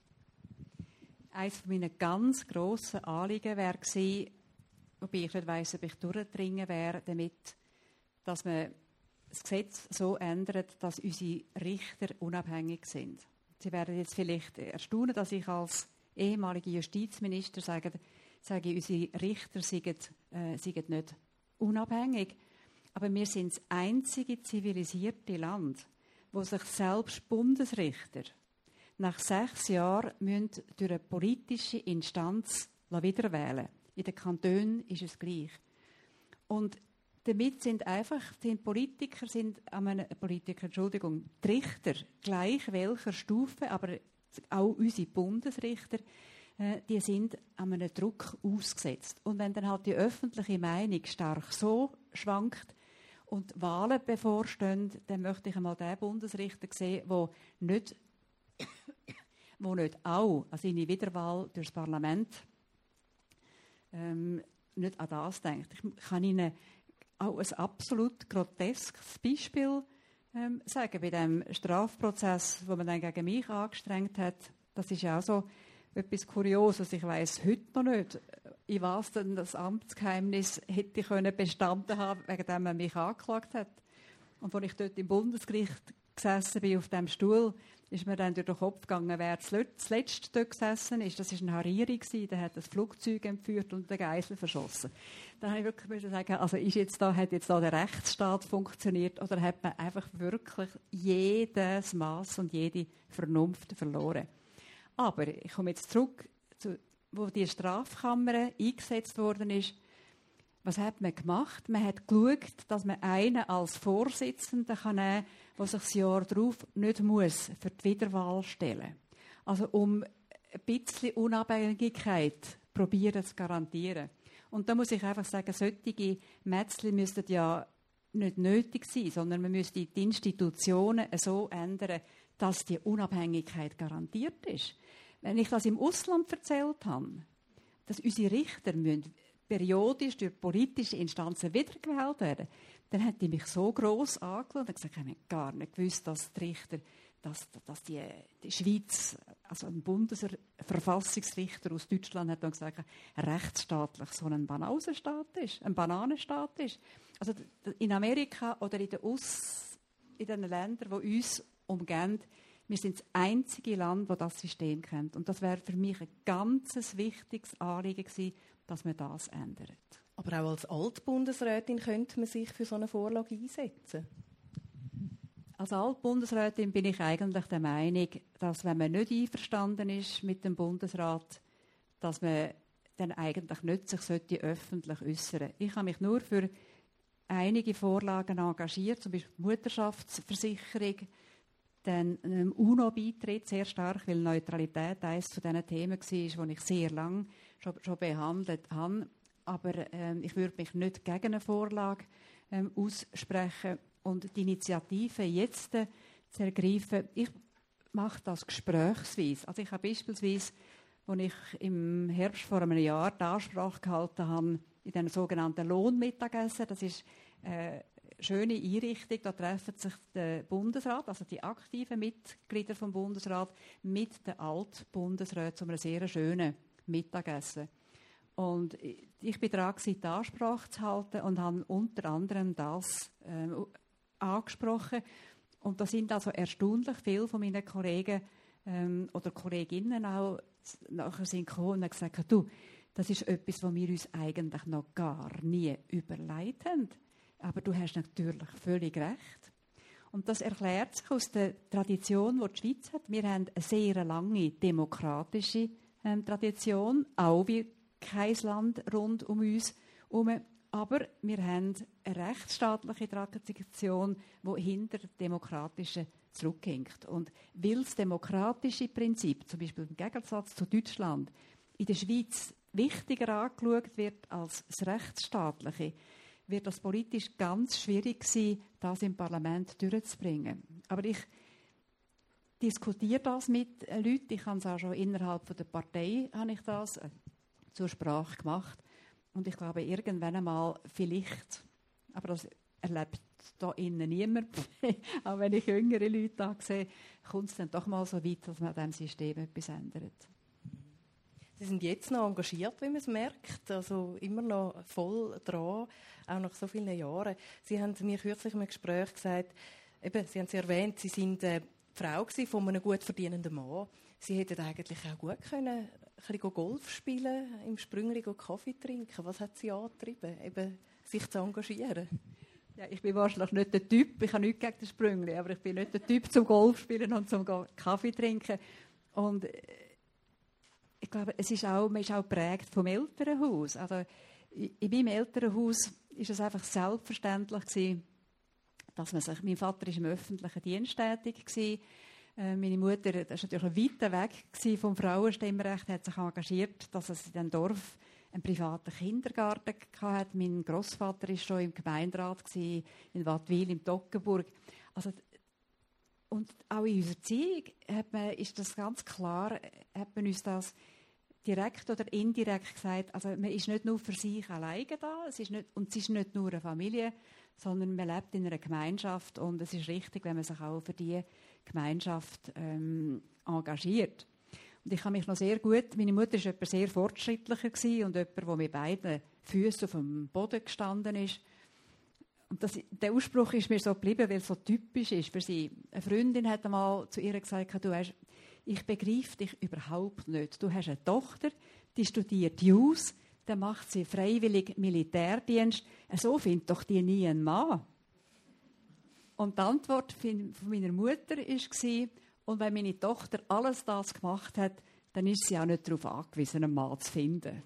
[SPEAKER 2] Eines meiner ganz grossen Anliegen wäre gewesen, wobei ich nicht weiss, ob ich durchdringen wäre, damit, dass man das Gesetz so ändert, dass unsere Richter unabhängig sind. Sie werden jetzt vielleicht erstaunen, dass ich als ehemalige Justizminister sage, unsere Richter seien nicht unabhängig. Aber wir sind das einzige zivilisierte Land, wo sich selbst Bundesrichter nach 6 Jahren durch eine politische Instanz wiederwählen. In den Kantonen ist es gleich. Und damit sind die Richter gleich welcher Stufe, aber auch unsere Bundesrichter, die sind einem Druck ausgesetzt. Und wenn dann halt die öffentliche Meinung stark so schwankt und Wahlen bevorstehen, dann möchte ich einmal den Bundesrichter sehen, der nicht auch an seine Wiederwahl durchs Parlament nicht an das denkt. Ich kann Ihnen auch ein absolut groteskes Beispiel sagen. Bei dem Strafprozess, wo man dann gegen mich angestrengt hat, das ist ja auch so etwas Kurioses. Ich weiss heute noch nicht, in was denn das Amtsgeheimnis hätte können bestanden haben, wegen dem man mich angeklagt hat. Und als ich dort im Bundesgericht gesessen bin, auf dem Stuhl, ist mir dann durch den Kopf gegangen, wer zuletzt dort gesessen ist. Das war ein Hariri, der hat das Flugzeug entführt und den Geisel verschossen. Da habe ich wirklich sagen, also hat jetzt da der Rechtsstaat funktioniert oder hat man einfach wirklich jedes Maß und jede Vernunft verloren? Aber ich komme jetzt zurück, wo die Strafkammer eingesetzt worden ist. Was hat man gemacht? Man hat geschaut, dass man einen als Vorsitzenden nehmen kann, der sich das Jahr darauf nicht muss für die Wiederwahl stellen muss. Also um ein bisschen Unabhängigkeit probieren zu garantieren. Und da muss ich einfach sagen, solche Mätzchen müssten ja nicht nötig sein, sondern man müsste die Institutionen so ändern, dass die Unabhängigkeit garantiert ist. Wenn ich das im Ausland erzählt habe, dass unsere Richter periodisch durch politische Instanzen wiedergewählt werden, dann hat die mich so gross angeschaut und gesagt, ich habe gar nicht gewusst, dass die Richter, dass die Schweiz, also ein Bundesverfassungsrichter aus Deutschland hat dann gesagt, rechtsstaatlich so ein Banausenstaat ist, ein Bananenstaat ist. Also in Amerika oder in den Ländern, die uns umgeben, wir sind das einzige Land, das das System kennt. Und das wäre für mich ein ganz wichtiges Anliegen gewesen, dass man das ändert.
[SPEAKER 1] Aber auch als Altbundesrätin könnte man sich für so eine Vorlage einsetzen?
[SPEAKER 2] Als Altbundesrätin bin ich eigentlich der Meinung, dass wenn man nicht einverstanden ist mit dem Bundesrat, dass man dann eigentlich nicht sich öffentlich äußern sollte. Ich habe mich nur für einige Vorlagen engagiert, zum Beispiel die Mutterschaftsversicherung, dann UNO-Beitritt sehr stark, weil Neutralität eines zu diesen Themen war, die ich sehr lange schon behandelt habe. Aber ich würde mich nicht gegen eine Vorlage aussprechen. Und die Initiative jetzt zu ergreifen, ich mache das gesprächsweise. Also ich habe beispielsweise, als ich im Herbst vor einem Jahr die Ansprache gehalten habe, in den sogenannten Lohnmittagessen, das ist schöne Einrichtung, da treffen sich der Bundesrat, also die aktiven Mitglieder vom Bundesrat, mit den Altbundesräten zu einem sehr schönen Mittagessen. Und ich bin dran, die Ansprache zu halten und habe unter anderem das angesprochen. Und da sind also erstaunlich viele von meinen Kollegen oder Kolleginnen auch nachher sind gekommen und haben gesagt, du, das ist etwas, was wir uns eigentlich noch gar nie überlegt haben. Aber du hast natürlich völlig recht. Und das erklärt sich aus der Tradition, die die Schweiz hat. Wir haben eine sehr lange demokratische Tradition, auch wie kein Land rund um uns herum. Aber wir haben eine rechtsstaatliche Tradition, die hinter der demokratischen zurückhängt. Und weil das demokratische Prinzip, zum Beispiel im Gegensatz zu Deutschland, in der Schweiz wichtiger angeschaut wird als das rechtsstaatliche, wird das politisch ganz schwierig sein, das im Parlament durchzubringen. Aber ich diskutiere das mit Leuten. Ich habe es auch schon innerhalb der Partei habe ich das zur Sprache gemacht. Und ich glaube, irgendwann einmal vielleicht, aber das erlebt da innen niemand, auch wenn ich jüngere Leute da sehe, kommt es dann doch mal so weit, dass man an diesem System etwas ändert.
[SPEAKER 1] Sie sind jetzt noch engagiert, wie man es merkt, also immer noch voll dran, auch nach so vielen Jahren. Sie haben mir kürzlich in einem Gespräch gesagt, eben, Sie haben es erwähnt, Sie sind Frau von einem gut verdienenden Mann. Sie hätten eigentlich auch gut können, ein bisschen Golf spielen, im Sprüngli Kaffee trinken. Was hat Sie angetrieben, eben, sich zu engagieren?
[SPEAKER 2] Ja, ich bin wahrscheinlich nicht der Typ, ich habe nichts gegen den Sprüngli, aber ich bin nicht der Typ zum Golf spielen und zum Kaffee trinken. Und ich glaube, man ist auch geprägt vom Elternhaus. Also, in meinem Elternhaus war es einfach selbstverständlich gewesen, dass man sich, mein Vater war im öffentlichen Dienst tätig gewesen. Meine Mutter, das war natürlich weiter weg vom Frauenstimmrecht, hat sich engagiert, dass es in diesem Dorf einen privaten Kindergarten hatte. Mein Grossvater war schon im Gemeinderat gewesen, in Wattwil, im Toggenburg. Also, und auch in unserer Erziehung ist das ganz klar, hat man uns das direkt oder indirekt gesagt, also man ist nicht nur für sich alleine da, es ist nicht nur eine Familie, sondern man lebt in einer Gemeinschaft und es ist richtig, wenn man sich auch für diese Gemeinschaft engagiert. Und ich kann mich noch sehr gut, meine Mutter war jemand sehr fortschrittlicher gewesen und jemand, der mit beiden Füßen auf dem Boden gestanden ist. Und der Ausspruch ist mir so geblieben, weil es so typisch ist für sie. Eine Freundin hat einmal zu ihr gesagt, ich begreife dich überhaupt nicht. Du hast eine Tochter, die studiert Jus, dann macht sie freiwillig Militärdienst. So findet doch die nie einen Mann. Und die Antwort von meiner Mutter war, und wenn meine Tochter alles das gemacht hat, dann ist sie auch nicht darauf angewiesen, einen Mann zu finden.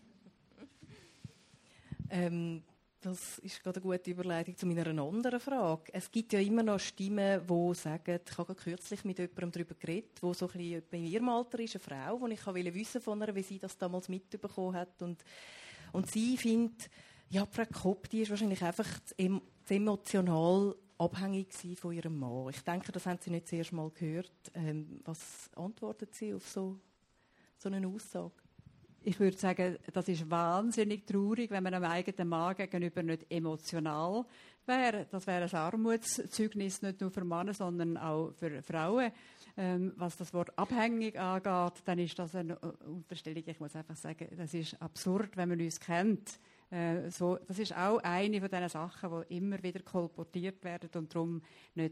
[SPEAKER 1] Das ist gerade eine gute Überleitung zu meiner anderen Frage. Es gibt ja immer noch Stimmen, die sagen, ich habe kürzlich mit jemandem darüber geredet, der so ein bisschen in ihrem Alter ist, eine Frau, und ich wollte wissen von ihr, wie sie das damals mitbekommen hat. Und sie findet, ja, Frau Kopp, die ist wahrscheinlich einfach zu emotional abhängig von ihrem Mann. Ich denke, das haben Sie nicht zuerst mal gehört. Was antwortet Sie auf so eine Aussage?
[SPEAKER 2] Ich würde sagen, das ist wahnsinnig traurig, wenn man einem eigenen Mann gegenüber nicht emotional wäre. Das wäre ein Armutszeugnis nicht nur für Männer, sondern auch für Frauen. Was das Wort abhängig angeht, dann ist das eine Unterstellung. Ich muss einfach sagen, das ist absurd, wenn man uns kennt. Das ist auch eine von diesen Sachen, die immer wieder kolportiert werden und darum nicht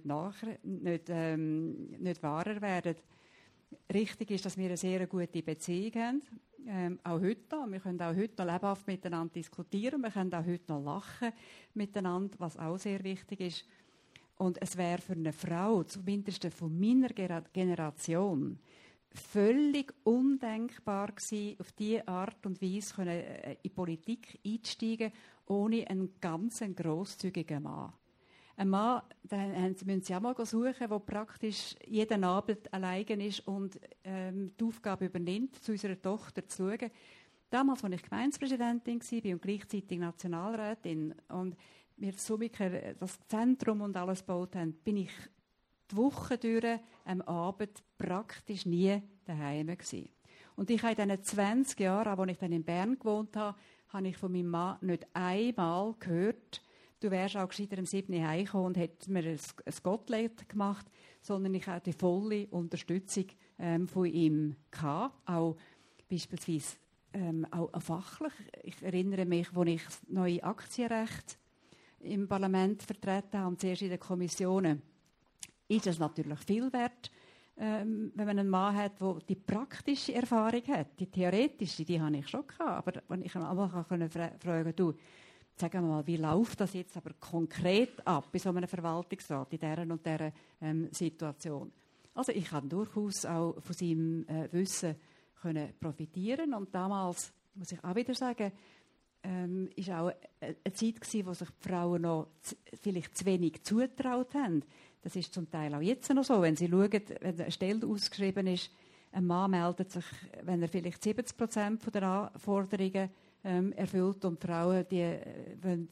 [SPEAKER 2] wahrer werden. Richtig ist, dass wir eine sehr gute Beziehung haben. Auch heute noch. Wir können auch heute noch lebhaft miteinander diskutieren. Wir können auch heute noch lachen miteinander, was auch sehr wichtig ist. Und es wäre für eine Frau, zumindest von meiner Generation, völlig undenkbar gewesen, auf diese Art und Weise in die Politik einzusteigen, ohne einen ganz grosszügigen Mann. Ein Mann, den müssen Sie auch mal suchen, der praktisch jeden Abend alleine ist und die Aufgabe übernimmt, zu unserer Tochter zu schauen. Damals, als ich Gemeindepräsidentin war und gleichzeitig Nationalrätin und wir Sumiker das Zentrum und alles gebaut haben, bin ich die Woche durch am Abend praktisch nie daheim gewesen. Und ich habe in diesen 20 Jahren, als ich dann in Bern gewohnt habe, habe ich von meinem Mann nicht einmal gehört, du wärst auch gescheiter am 7. Uhr heimgekommen und hättest mir ein Gottlied gemacht, sondern ich hatte die volle Unterstützung von ihm gehabt. Auch beispielsweise auch fachlich. Ich erinnere mich, als ich das neue Aktienrecht im Parlament vertreten habe, und zuerst in den Kommissionen, ist es natürlich viel wert, wenn man einen Mann hat, der die praktische Erfahrung hat. Die theoretische, die habe ich schon gehabt. Aber wenn ich einmal fragen kann, sag mal, wie läuft das jetzt aber konkret ab bei so einem Verwaltungsrat in dieser und dieser Situation? Also ich kann durchaus auch von seinem Wissen profitieren. Und damals, muss ich auch wieder sagen, ist auch eine Zeit gewesen, wo sich die Frauen noch vielleicht zu wenig zugetraut haben. Das ist zum Teil auch jetzt noch so. Wenn Sie schauen, wenn eine Stelle ausgeschrieben ist, ein Mann meldet sich, wenn er vielleicht 70% der Anforderungen erfüllt und die Frauen die wollen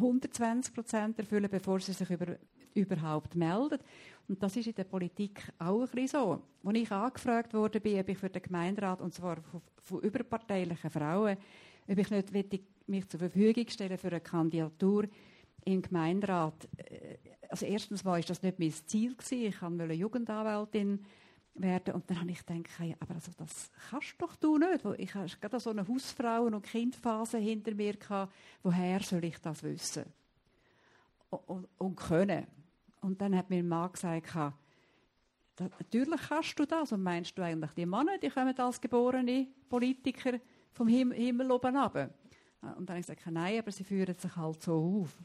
[SPEAKER 2] 120% erfüllen, bevor sie sich überhaupt melden. Und das ist in der Politik auch ein bisschen so. Als ich angefragt wurde, ob ich für den Gemeinderat, und zwar von überparteilichen Frauen, ob ich nicht mich zur Verfügung stellen für eine Kandidatur im Gemeinderat. Also erstens war das nicht mein Ziel gewesen. Ich wollte Jugendanwältin werden. Und dann habe ich gedacht, ja, aber also das kannst doch du nicht. Ich habe gerade so eine Hausfrauen- und Kindphase hinter mir gehabt. Woher soll ich das wissen? Und können. Und dann hat mir ein Mann gesagt, natürlich kannst du das. Und meinst du eigentlich, die Männer, die kommen als geborene Politiker vom Himmel oben runter? Und dann habe ich gesagt, nein, aber sie führen sich halt so auf.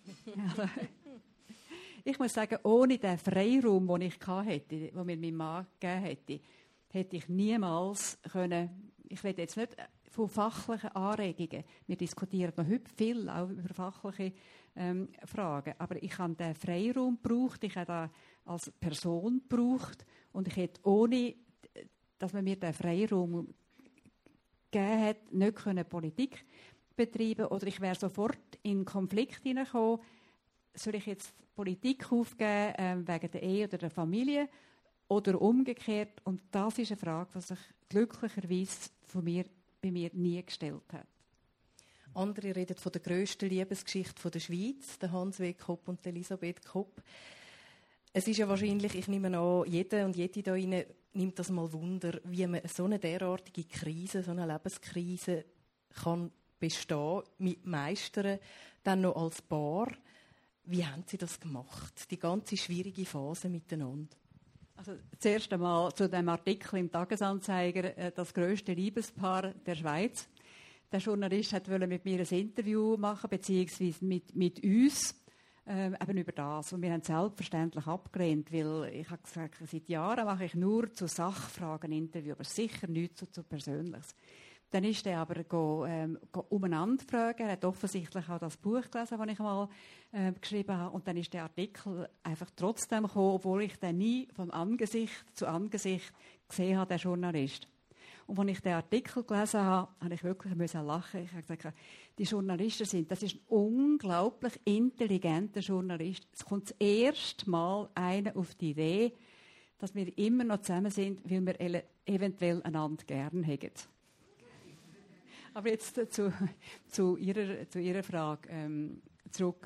[SPEAKER 2] Ich muss sagen, ohne den Freiraum, den ich hatte, den mir mein Mann gegeben hätte, hätte ich niemals können. Ich rede jetzt nicht von fachlichen Anregungen. Wir diskutieren noch heute viel auch über fachliche Fragen. Aber ich habe den Freiraum gebraucht, ich habe den als Person gebraucht und ich hätte ohne, dass man mir den Freiraum gegeben hat, nicht können Politik betreiben oder ich wäre sofort in Konflikt hineingekommen. Soll ich jetzt Politik aufgeben wegen der Ehe oder der Familie oder umgekehrt? Und das ist eine Frage, die sich glücklicherweise von mir bei mir nie gestellt hat.
[SPEAKER 1] Andere reden von der grössten Liebesgeschichte der Schweiz, der Hans W. Kopp und Elisabeth Kopp. Es ist ja wahrscheinlich, ich nehme an, jeder und jede da rein nimmt das mal Wunder, wie man so eine derartige Krise, so eine Lebenskrise kann bestehen, mit meistern, dann noch als Paar. Wie haben Sie das gemacht? Die ganze schwierige Phase miteinander.
[SPEAKER 2] Also zuerst einmal zu dem Artikel im Tagesanzeiger, das grösste Liebespaar der Schweiz. Der Journalist wollte mit mir ein Interview machen, beziehungsweise mit uns, eben über das. Und wir haben es selbstverständlich abgelehnt, weil ich habe gesagt, seit Jahren mache ich nur zu Sachfragen Interview, aber sicher nichts zu Persönliches. Dann ist er aber umeinander fragen. Er hat offensichtlich auch das Buch gelesen, das ich mal geschrieben habe. Und dann ist der Artikel einfach trotzdem gekommen, obwohl ich den nie von Angesicht zu Angesicht gesehen habe, der Journalist. Und als ich den Artikel gelesen habe, habe ich wirklich lachen. Ich habe gesagt, die Journalisten das ist ein unglaublich intelligenter Journalist. Es kommt das erste Mal einer auf die Idee, dass wir immer noch zusammen sind, weil wir eventuell einander gern haben. Aber jetzt zu Ihrer Frage zurück.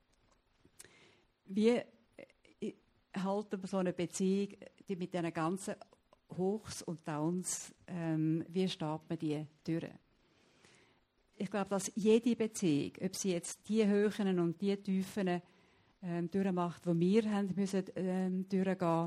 [SPEAKER 2] Wie halten wir so eine Beziehung die mit diesen ganzen Hochs und Downs, wie steht man die durch? Ich glaube, dass jede Beziehung, ob sie jetzt die Höhen und die Tiefen durchmacht, die wir haben müssen durchgehen,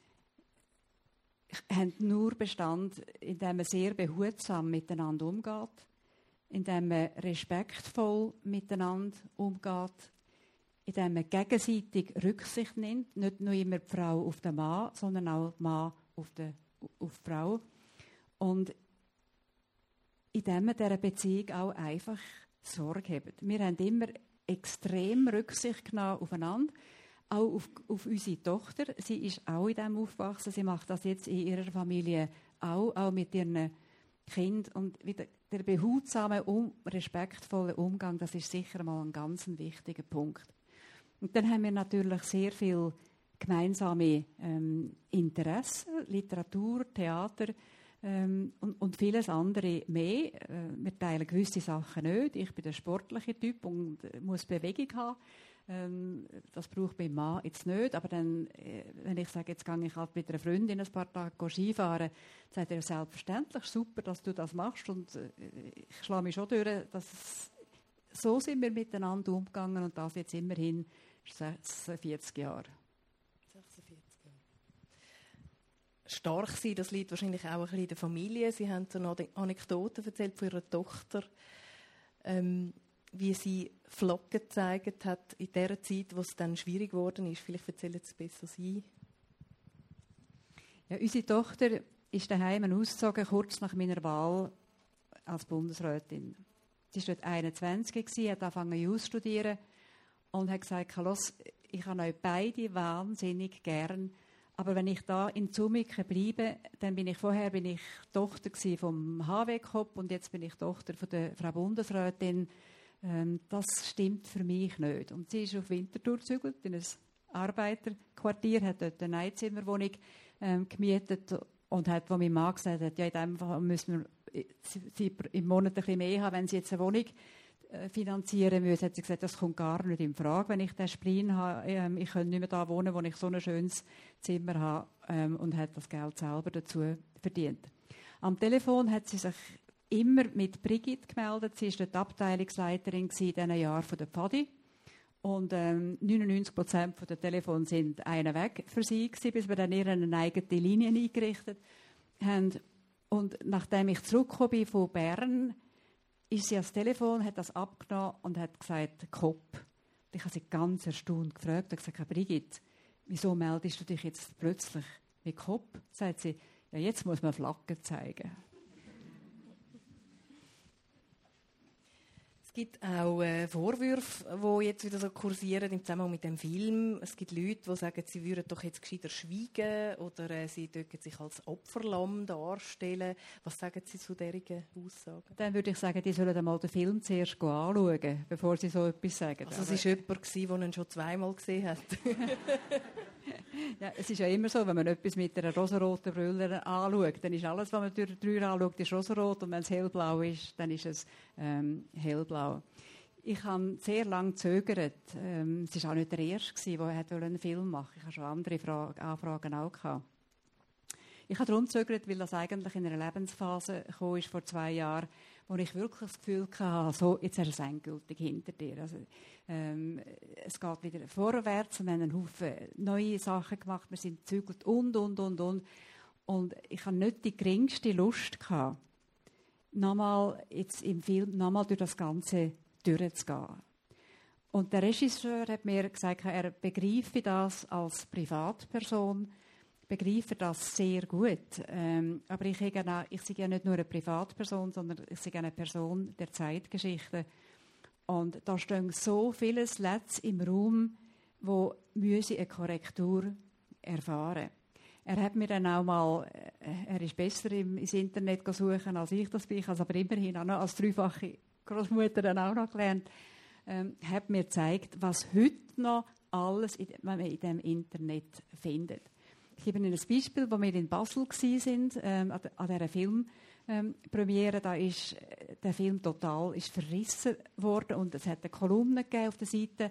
[SPEAKER 2] haben nur Bestand, indem man sehr behutsam miteinander umgeht, indem man respektvoll miteinander umgeht, indem man gegenseitig Rücksicht nimmt, nicht nur immer die Frau auf den Mann, sondern auch der Mann auf die Frau. Und indem man dieser Beziehung auch einfach Sorge hat. Wir haben immer extrem Rücksicht genommen aufeinander, auch auf unsere Tochter. Sie ist auch in dem aufgewachsen. Sie macht das jetzt in ihrer Familie auch mit ihren Kindern. Und wieder der behutsame, respektvolle Umgang, das ist sicher mal ein ganz wichtiger Punkt. Und dann haben wir natürlich sehr viel gemeinsame Interessen, Literatur, Theater und vieles andere mehr. Wir teilen gewisse Sachen nicht. Ich bin der sportliche Typ und muss Bewegung haben. Das braucht mein Mann jetzt nicht. Aber dann, wenn ich sage, jetzt gehe ich halt mit einer Freundin ein paar Tage Skifahren, sagt er, selbstverständlich, super, dass du das machst. Und ich schlage mich schon durch, dass so sind wir miteinander umgegangen und das jetzt immerhin 46 Jahre.
[SPEAKER 1] 46 Jahre. Stark sein, das liegt wahrscheinlich auch ein bisschen in der Familie. Sie haben so eine Anekdote erzählt von ihrer Tochter, wie sie Flaggen gezeigt hat in der Zeit, wo es dann schwierig geworden ist. Vielleicht erzählen Sie es besser Sie.
[SPEAKER 2] Ja, unsere Tochter ist daheim ausgezogen, kurz nach meiner Wahl als Bundesrätin. Sie war dort 21, hat angefangen Jus zu studieren und hat gesagt, ich habe euch beide wahnsinnig gern, aber wenn ich da in Zumike bleibe, dann bin ich Tochter vom HW Kopp und jetzt bin ich Tochter von der Frau Bundesrätin. Das stimmt für mich nicht. Und sie ist auf Winterthur gezügelt, in ein Arbeiterquartier, hat dort eine Einzimmerwohnung gemietet und hat, wo mein Mann gesagt hat, ja, in dem Fall müssen wir sie im Monat ein bisschen mehr haben, wenn sie jetzt eine Wohnung finanzieren müssen, hat sie gesagt, das kommt gar nicht in Frage, wenn ich den Spleen habe. Ich kann nicht mehr da wohnen, wo ich so ein schönes Zimmer habe, und hat das Geld selber dazu verdient. Am Telefon hat sie sich immer mit Brigitte gemeldet. Sie war dort Abteilungsleiterin in diesen Jahren von der Pfadi. Und 99% der Telefone sind einen weg für sie gewesen, bis wir dann ihre eigene Linie eingerichtet haben. Und nachdem ich zurückgekommen bin von Bern, ist sie ans Telefon, hat das abgenommen und hat gesagt, Kopp. Und ich habe sie ganz erstaunt gefragt und gesagt, Brigitte, wieso meldest du dich jetzt plötzlich mit Kopp? Sagt sie, ja, jetzt muss man Flaggen zeigen.
[SPEAKER 1] Es gibt auch Vorwürfe, die jetzt wieder so kursieren im Zusammenhang mit dem Film. Es gibt Leute, die sagen, sie würden doch jetzt gescheiter schweigen oder sie dürfen sich als Opferlamm darstellen. Was sagen Sie zu diesen Aussagen?
[SPEAKER 2] Dann würde ich sagen, die sollen einmal den Film zuerst anschauen, bevor sie so etwas sagen.
[SPEAKER 1] Also es war jemand, der ihn schon zweimal gesehen hat.
[SPEAKER 2] Ja, es ist ja immer so, wenn man etwas mit einer rosaroten Brille anschaut, dann ist alles, was man durch die Röhre anschaut, ist rosarot. Und wenn es hellblau ist, dann ist es hellblau. Ich habe sehr lange gezögert. Es war auch nicht der Erste, der einen Film machen wollte. Ich hatte schon andere Anfragen auch gehabt. Ich habe darum gezögert, weil das eigentlich in einer Lebensphase gekommen ist, vor 2 Jahren, wo ich wirklich das Gefühl hatte, so, jetzt ist es endgültig hinter dir. Also, es geht wieder vorwärts, wir haben einen Haufen neue Sachen gemacht, wir sind gezügelt und. Und ich hatte nicht die geringste Lust gehabt, nochmal jetzt im Film nochmal durch das Ganze durchzugehen. Und der Regisseur hat mir gesagt, er begreife das als Privatperson, begreife das sehr gut. Aber ich sei ja nicht nur eine Privatperson, sondern ich sei eine Person der Zeitgeschichte. Und da stehen so vieles Letztes im Raum, wo eine Korrektur erfahren. Er hat mir dann auch mal, er ist besser ins Internet suchen, als ich das bin, ich habe es aber immerhin auch noch als 3-fache Großmutter dann auch noch gelernt, hat mir gezeigt, was heute noch alles man in dem Internet findet. Ich gebe Ihnen ein Beispiel, wo wir in Basel waren, an dieser Filmpremiere. Da ist der Film total verrissen worden und es hat eine Kolumne gegeben auf der Seite.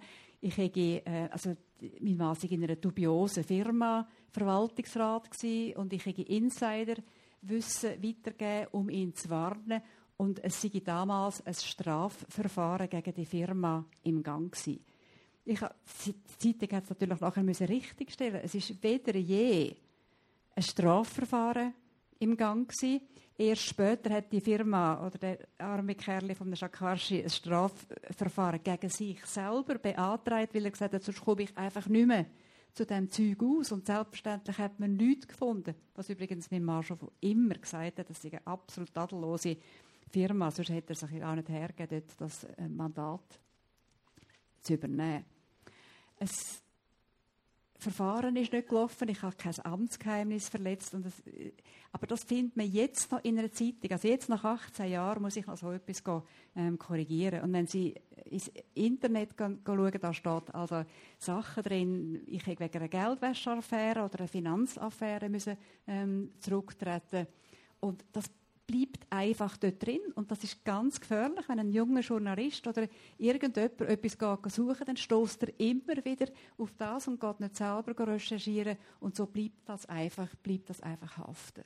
[SPEAKER 2] Mein Mann war in einer dubiosen Firma Verwaltungsrat gewesen, und ich habe Insiderwissen weitergegeben, um ihn zu warnen. Und es sei damals ein Strafverfahren gegen die Firma im Gang gewesen. Die Zeitung hat es natürlich nachher richtigstellen. Es ist weder je ein Strafverfahren im Gang gewesen. Erst später hat die Firma oder der arme Kerl von der Shakarschi ein Strafverfahren gegen sich selber beantragt, weil er gesagt hat, sonst komme ich einfach nicht mehr zu diesem Zeug aus. Und selbstverständlich hat man nichts gefunden. Was übrigens mein Mann schon immer gesagt hat, das sei eine absolut tadellose Firma, sonst hätte er sich auch nicht hergegeben, das Mandat zu übernehmen. Das Verfahren ist nicht gelaufen, ich habe kein Amtsgeheimnis verletzt. Aber das findet man jetzt noch in einer Zeitung. Also jetzt nach 18 Jahren muss ich noch so etwas korrigieren. Und wenn Sie ins Internet schauen, da steht also Sachen drin, ich hätte wegen einer Geldwäscheaffäre oder einer Finanzaffäre müssen zurücktreten. Und das bleibt einfach dort drin. Und das ist ganz gefährlich, wenn ein junger Journalist oder irgendjemand etwas suchen, dann stößt er immer wieder auf das und geht nicht selber recherchieren. Und so bleibt das einfach haften.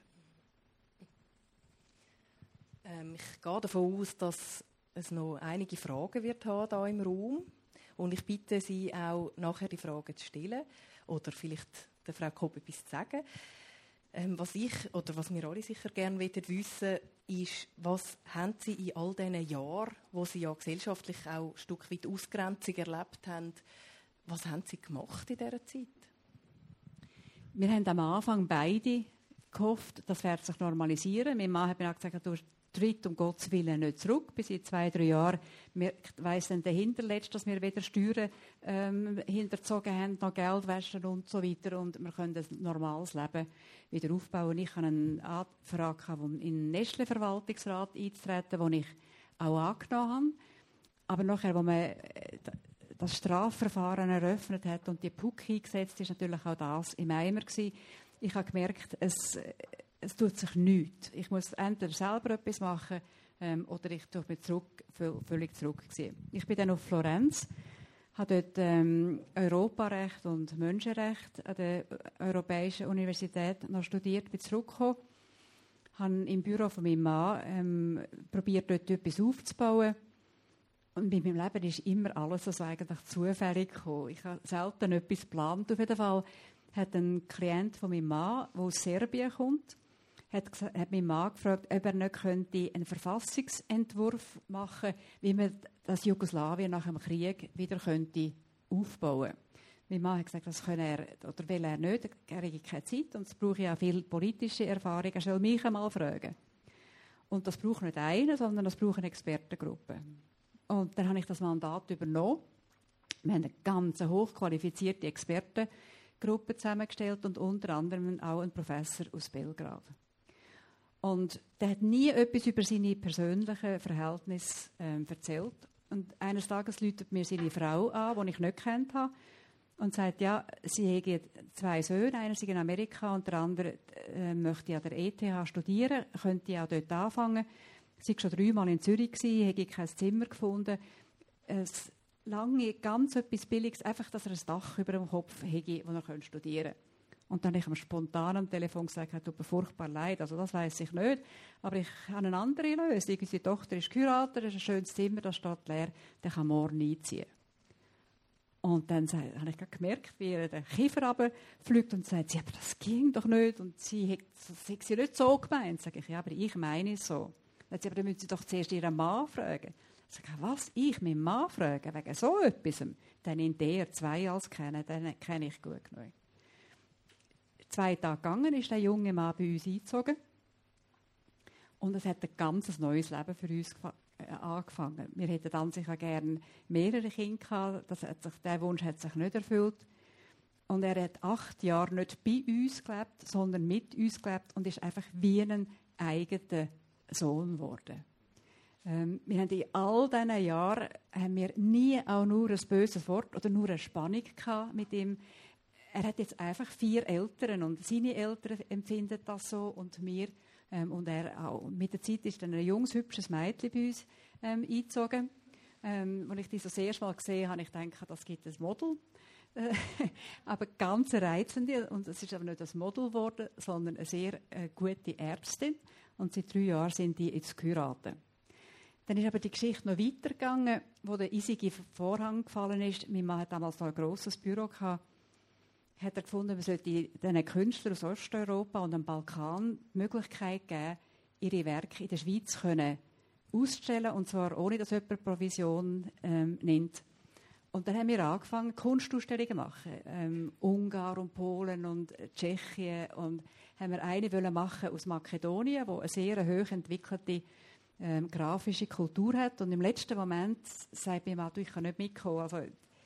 [SPEAKER 1] Ich gehe davon aus, dass es noch einige Fragen wird haben hier im Raum. Und ich bitte Sie auch, nachher die Fragen zu stellen oder vielleicht der Frau Kopp etwas zu sagen. Was wir alle sicher gerne wissen, ist, was haben Sie in all diesen Jahren, wo Sie ja gesellschaftlich auch ein Stück weit Ausgrenzung erlebt haben, was haben Sie gemacht in dieser Zeit?
[SPEAKER 2] Wir haben am Anfang beide gehofft, das wird sich normalisieren. Mein Mann hat mir auch gesagt, du tritt um Gottes Willen nicht zurück. Bis in 2-3 Jahren weiss dann der Hinterletzt, dass wir weder Steuern hinterzogen haben, noch Geld waschen und so weiter. Und wir können ein normales Leben wieder aufbauen. Ich habe eine Anfrage, in den Nestle-Verwaltungsrat einzutreten, den ich auch angenommen habe. Aber nachher, als man das Strafverfahren eröffnet hat und die PUC eingesetzt, ist natürlich auch das im Eimer gewesen. Ich habe gemerkt, es tut sich nichts. Ich muss entweder selber etwas machen oder ich tue mich völlig zurückziehen. Ich bin dann auf Florenz, habe dort Europarecht und Menschenrecht an der Europäischen Universität noch studiert, bin zurückgekommen, habe im Büro von meinem Mann probiert, dort etwas aufzubauen. Und bei meinem Leben ist immer alles also eigentlich zufällig gekommen. Ich habe selten etwas geplant. Auf jeden Fall hat ein Klient von meinem Mann, der aus Serbien kommt, hat meinen Mann gefragt, ob er nicht könnte einen Verfassungsentwurf machen könnte, wie man das Jugoslawien nach dem Krieg wieder könnte aufbauen könnte. Mein Mann hat gesagt, das könne er oder will er nicht, er habe keine Zeit und es brauche ja auch viel politische Erfahrung. Er soll mich einmal fragen. Und das braucht nicht einen, sondern das braucht eine Expertengruppe. Und dann habe ich das Mandat übernommen. Wir haben eine ganz hochqualifizierte Expertengruppe zusammengestellt und unter anderem auch einen Professor aus Belgrad. Und der hat nie etwas über seine persönlichen Verhältnisse erzählt. Und eines Tages läutet mir seine Frau an, die ich nicht gekannt habe. und sagt, ja, sie haben 2 Söhne, einer ist in Amerika und der andere möchte an der ETH studieren, könnte auch dort anfangen. Sie war schon 3-mal in Zürich, hätte kein Zimmer gefunden. Lange, ganz etwas Billiges, einfach, dass er ein Dach über dem Kopf hätte, wo er studieren könnte. Und dann habe ich ihm spontan am Telefon gesagt, es tut mir furchtbar leid, also das weiss ich nicht, aber ich habe eine andere Lösung. Unsere Tochter ist geheiratet, das ist ein schönes Zimmer, das steht leer, der kann morgen einziehen. Und dann habe ich gemerkt, wie er den Kiefer runterfliegt und sagt, aber das ging doch nicht und sie hat sie nicht so gemeint. Sage ich, ja, aber ich meine es so. Dann sagt sie, aber dann müssen Sie doch zuerst Ihren Mann fragen. Sag ich, was? Ich meinen Mann fragen? Wegen so etwas? Dann in der 2 als kennen, den kenne ich gut genug. 2 Tage gegangen, ist der junge Mann bei uns eingezogen. Und es hat ein ganz neues Leben für uns angefangen. Wir hätten an sich auch gerne mehrere Kinder gehabt. Der Wunsch hat sich nicht erfüllt. Und er hat 8 Jahre nicht bei uns gelebt, sondern mit uns gelebt und ist einfach wie ein eigener Sohn geworden. Wir haben in all diesen Jahren nie auch nur ein böses Wort oder nur eine Spannung gehabt mit ihm. Er hat jetzt einfach 4 Eltern und seine Eltern empfinden das so und wir. Und er auch. Mit der Zeit ist dann ein junges, hübsches Mädchen bei uns eingezogen. Als ich die so das erste Mal gesehen habe, ich gedacht, das gibt ein Model. Aber ganz reizend. Und es ist aber nicht ein Model geworden, sondern eine sehr gute Ärztin. Und seit 3 Jahren sind die jetzt geheiratet. Dann ist aber die Geschichte noch weitergegangen, wo der eisige Vorhang gefallen ist. Mein Mann hat damals noch ein grosses Büro gehabt. Hat er gefunden, man sollte diesen Künstlern aus Osteuropa und dem Balkan die Möglichkeit geben, ihre Werke in der Schweiz auszustellen, und zwar ohne, dass jemand Provision nimmt. Und dann haben wir angefangen, Kunstausstellungen zu machen. Ungarn und Polen und Tschechien. Und haben wir eine machen aus Makedonien, wo eine sehr hoch entwickelte grafische Kultur hat. Und im letzten Moment sagt mir mal, ich kann nicht mitkommen. Also,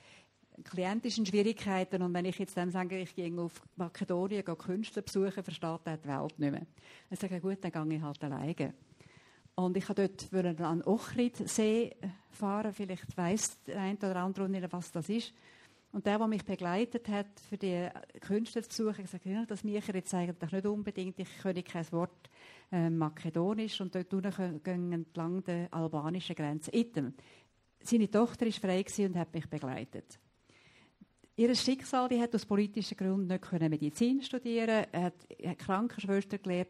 [SPEAKER 2] Klient ist in Schwierigkeiten und wenn ich jetzt dann sage, ich gehe auf Makedonien, gehe Künstler besuchen, versteht er die Welt nicht mehr. Dann sage ich, gut, dann gehe ich halt alleine. Und ich wollte dort an den Ochridsee fahren, vielleicht weiss der eine oder andere nicht, was das ist. Und der mich begleitet hat, für die Künstler zu besuchen, gesagt, ja, das mich jetzt eigentlich nicht unbedingt, ich kenne kein Wort Makedonisch und dort gehen entlang der albanischen Grenze. Seine Tochter war frei und hat mich begleitet. Ihr Schicksal, die hat aus politischen Gründen nicht Medizin studieren, hat Krankenschwester gelernt,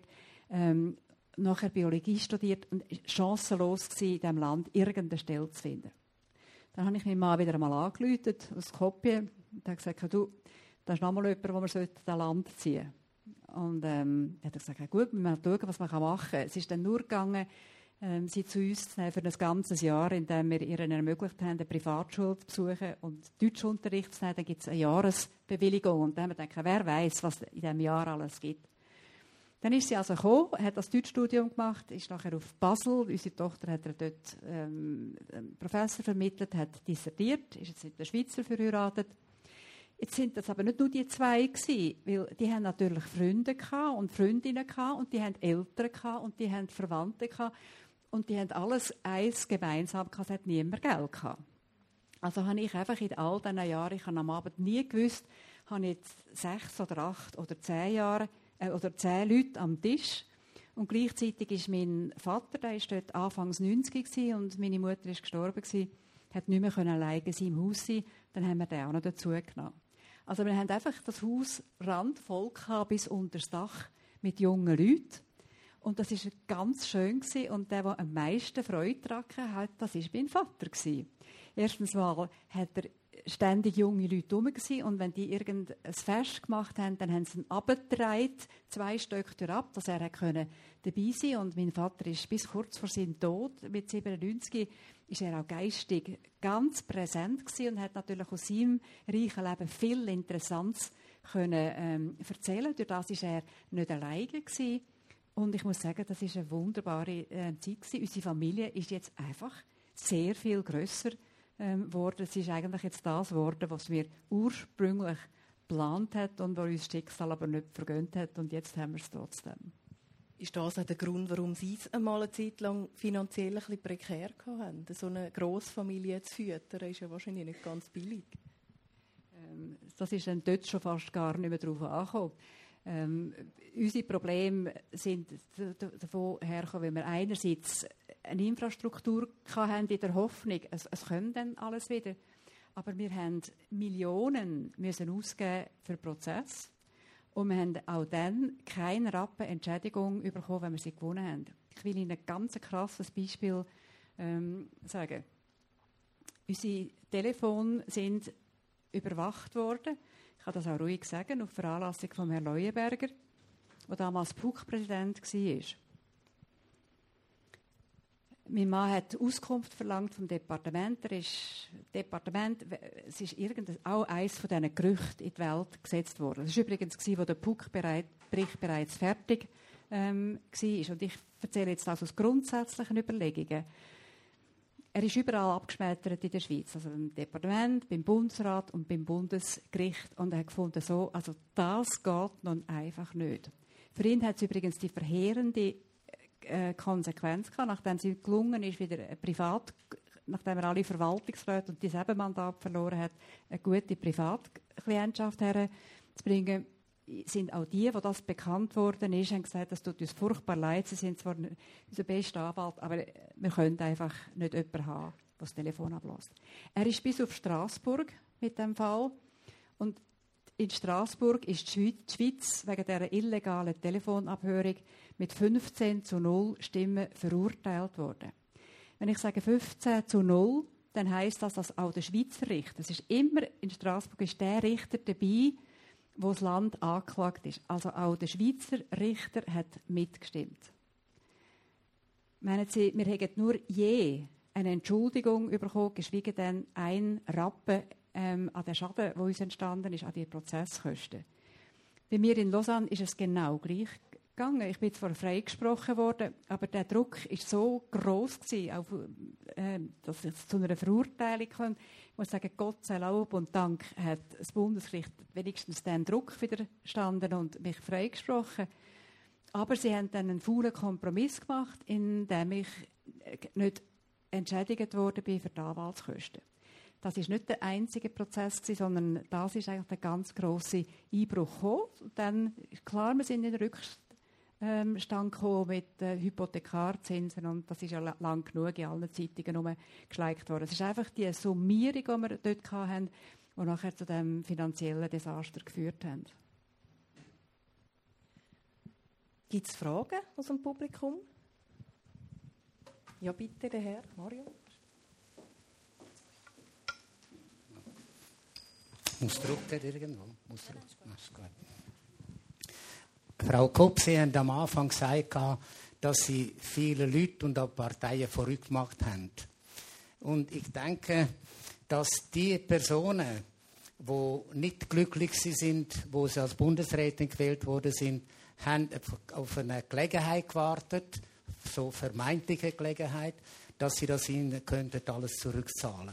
[SPEAKER 2] nachher Biologie studiert und chancenlos gewesen, in diesem Land irgendeine Stelle zu finden. Dann habe ich meinen Mann wieder einmal angerufen, aus Skopje, und habe gesagt, du, da ist noch mal jemand, wo wir in das Land ziehen sollten. Und hat gesagt, ja, gut, wir müssen schauen, was man machen kann. Es ist dann nur gegangen, sie zu uns zu nehmen für ein ganzes Jahr, indem wir ihr ermöglicht haben, eine Privatschule zu besuchen und Deutschunterricht zu nehmen. Dann gibt es eine Jahresbewilligung. Und dann haben wir gedacht, wer weiß, was in diesem Jahr alles gibt. Dann ist sie also gekommen, hat das Deutschstudium gemacht, ist nachher auf Basel. Unsere Tochter hat dort einen Professor vermittelt, hat dissertiert, ist jetzt mit einem Schweizer verheiratet. Jetzt sind das aber nicht nur die 2 gewesen, weil die haben natürlich Freunde gehabt und Freundinnen gehabt und die haben Eltern gehabt und die haben Verwandte gehabt. Und die haben alles eins gemeinsam gehabt, es hat niemand Geld gehabt. Also habe ich einfach in all diesen Jahren, ich habe am Abend nie gewusst, habe ich jetzt 6 oder 8 oder 10 Jahre, oder 10 Leute am Tisch. Und gleichzeitig ist mein Vater, der war dort Anfangs 90 gewesen, und meine Mutter ist gestorben gewesen, hat nicht mehr alleine sein im Haus sein. Dann haben wir den auch noch dazu genommen. Also wir haben einfach das Haus randvoll gehabt, bis unter das Dach mit jungen Leuten. Und das war ganz schön gewesen. Und der am meisten Freude daran hat, das war mein Vater gewesen. Erstens mal hat er ständig junge Leute rum gewesen, und wenn die irgendein Fest gemacht haben, dann haben sie ihn runtergetragen, 2 Stöcke ab, dass er dabei sein konnte. Und mein Vater ist bis kurz vor seinem Tod, mit 97, ist er auch geistig ganz präsent gewesen und hat natürlich aus seinem reichen Leben viel Interessantes erzählen. Durch das war er nicht alleine gewesen. Und ich muss sagen, das war eine wunderbare Zeit gewesen. Unsere Familie ist jetzt einfach sehr viel grösser geworden. Es ist eigentlich jetzt das geworden, was wir ursprünglich geplant hat und was uns das Schicksal aber nicht vergönnt hat. Und jetzt haben wir es trotzdem.
[SPEAKER 1] Ist das auch der Grund, warum Sie es einmal eine Zeit lang finanziell ein bisschen prekär hatten? So eine Grossfamilie zu füttern, ist ja wahrscheinlich nicht ganz billig.
[SPEAKER 2] Das ist dann dort schon fast gar nicht mehr drauf angekommen. Unsere Probleme sind davon hergekommen, weil wir einerseits eine Infrastruktur hatten in der Hoffnung, es kommt dann alles wieder. Aber wir haben Millionen müssen ausgeben für den Prozess. Und wir haben auch dann keine Rappen Entschädigung bekommen, wenn wir sie gewonnen haben. Ich will Ihnen ein ganz krasses Beispiel sagen. Unsere Telefone sind überwacht worden. Ich kann das auch ruhig sagen, auf Veranlassung von Herrn Leuenberger, der damals PUK-Präsident war. Mein Mann hat Auskunft verlangt vom Departement. Es ist auch eines von diesen Gerüchten in die Welt gesetzt worden. Das war übrigens, wo der PUK-Bericht bereits fertig war. Und ich erzähle jetzt das aus grundsätzlichen Überlegungen. Er ist überall abgeschmettert in der Schweiz, also im Departement, beim Bundesrat und beim Bundesgericht. Und er hat gefunden, das geht nun einfach nicht. Für ihn hat es übrigens die verheerende Konsequenz gehabt, nachdem es ihm gelungen ist, wieder nachdem er alle Verwaltungsräte und die Nebenmandat verloren hat, eine gute Privatklientschaft herzubringen, sind auch die das bekannt worden ist, haben gesagt, das tut uns furchtbar leid, sie sind zwar unser bester Anwalt, aber wir können einfach nicht jemanden haben, der das Telefon ablässt. Er ist bis auf Straßburg mit dem Fall und in Straßburg ist die Schweiz wegen dieser illegalen Telefonabhörung mit 15:0 Stimmen verurteilt worden. Wenn ich sage 15:0, dann heisst das, dass auch der Schweizer Richter, es ist immer in Straßburg ist der Richter dabei, wo das Land angeklagt ist. Also auch der Schweizer Richter hat mitgestimmt. Meinen Sie, wir hätten nur je eine Entschuldigung bekommen, geschweige denn ein Rappen an den Schaden, der uns entstanden ist, an die Prozesskosten. Bei mir in Lausanne ist es genau gleich gegangen. Ich bin zwar freigesprochen worden, aber der Druck war so gross gewesen, dass es zu einer Verurteilung kam. Ich muss sagen, Gott sei Lob und Dank hat das Bundesgericht wenigstens den Druck widerstanden und mich freigesprochen. Aber sie haben dann einen faulen Kompromiss gemacht, in dem ich nicht entschädigt worden bin für die Anwaltskosten. Das war nicht der einzige Prozess, sondern das ist eigentlich der ganz grosse Einbruch gekommen. Und dann, klar, wir sind in den Rückstand gekommen mit Hypothekarzinsen und das ist ja lang genug in allen Zeitungen rumgeschleicht worden. Es ist einfach die Summierung, die wir dort hatten, die nachher zu diesem finanziellen Desaster geführt haben.
[SPEAKER 1] Gibt es Fragen aus dem Publikum? Ja, bitte, der Herr Mario.
[SPEAKER 3] Muss drücken irgendwo? Frau Kopp, Sie haben am Anfang gesagt, dass Sie viele Leute und auch Parteien verrückt gemacht haben. Und ich denke, dass die Personen, die nicht glücklich sind, wo sie als Bundesrätin gewählt worden sind, haben auf eine Gelegenheit gewartet, so vermeintliche Gelegenheit, dass sie das ihnen könnten alles zurückzahlen.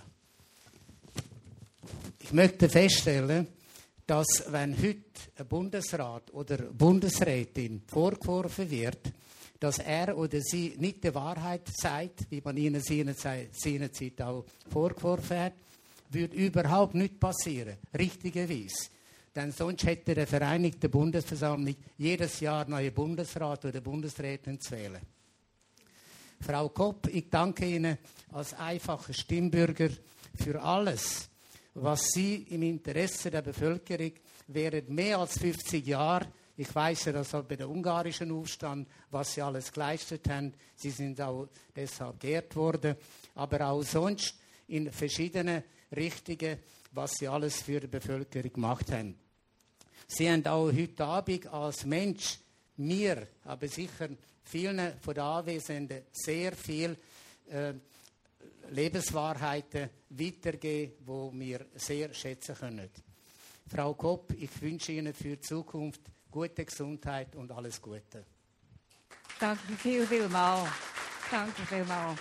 [SPEAKER 3] Ich möchte feststellen, dass wenn heute ein Bundesrat oder Bundesrätin vorgeworfen wird, dass er oder sie nicht die Wahrheit sagt, wie man ihnen seinerzeit auch vorgeworfen hat, würde überhaupt nicht passieren, richtigerweise. Denn sonst hätte die Vereinigte Bundesversammlung jedes Jahr neue Bundesrat oder Bundesrätin zu wählen. Frau Kopp, ich danke Ihnen als einfacher Stimmbürger für alles, was Sie im Interesse der Bevölkerung während mehr als 50 Jahren, ich weiss ja, dass auch bei der ungarischen Aufstand, was Sie alles geleistet haben, Sie sind auch deshalb geehrt worden, aber auch sonst in verschiedenen Richtungen, was Sie alles für die Bevölkerung gemacht haben. Sie haben auch heute Abend als Mensch mir, aber sicher vielen von den Anwesenden sehr viel Lebenswahrheiten weitergeben, die wir sehr schätzen können. Frau Kopp, ich wünsche Ihnen für die Zukunft gute Gesundheit und alles Gute.
[SPEAKER 2] Danke vielmals. Danke vielmals.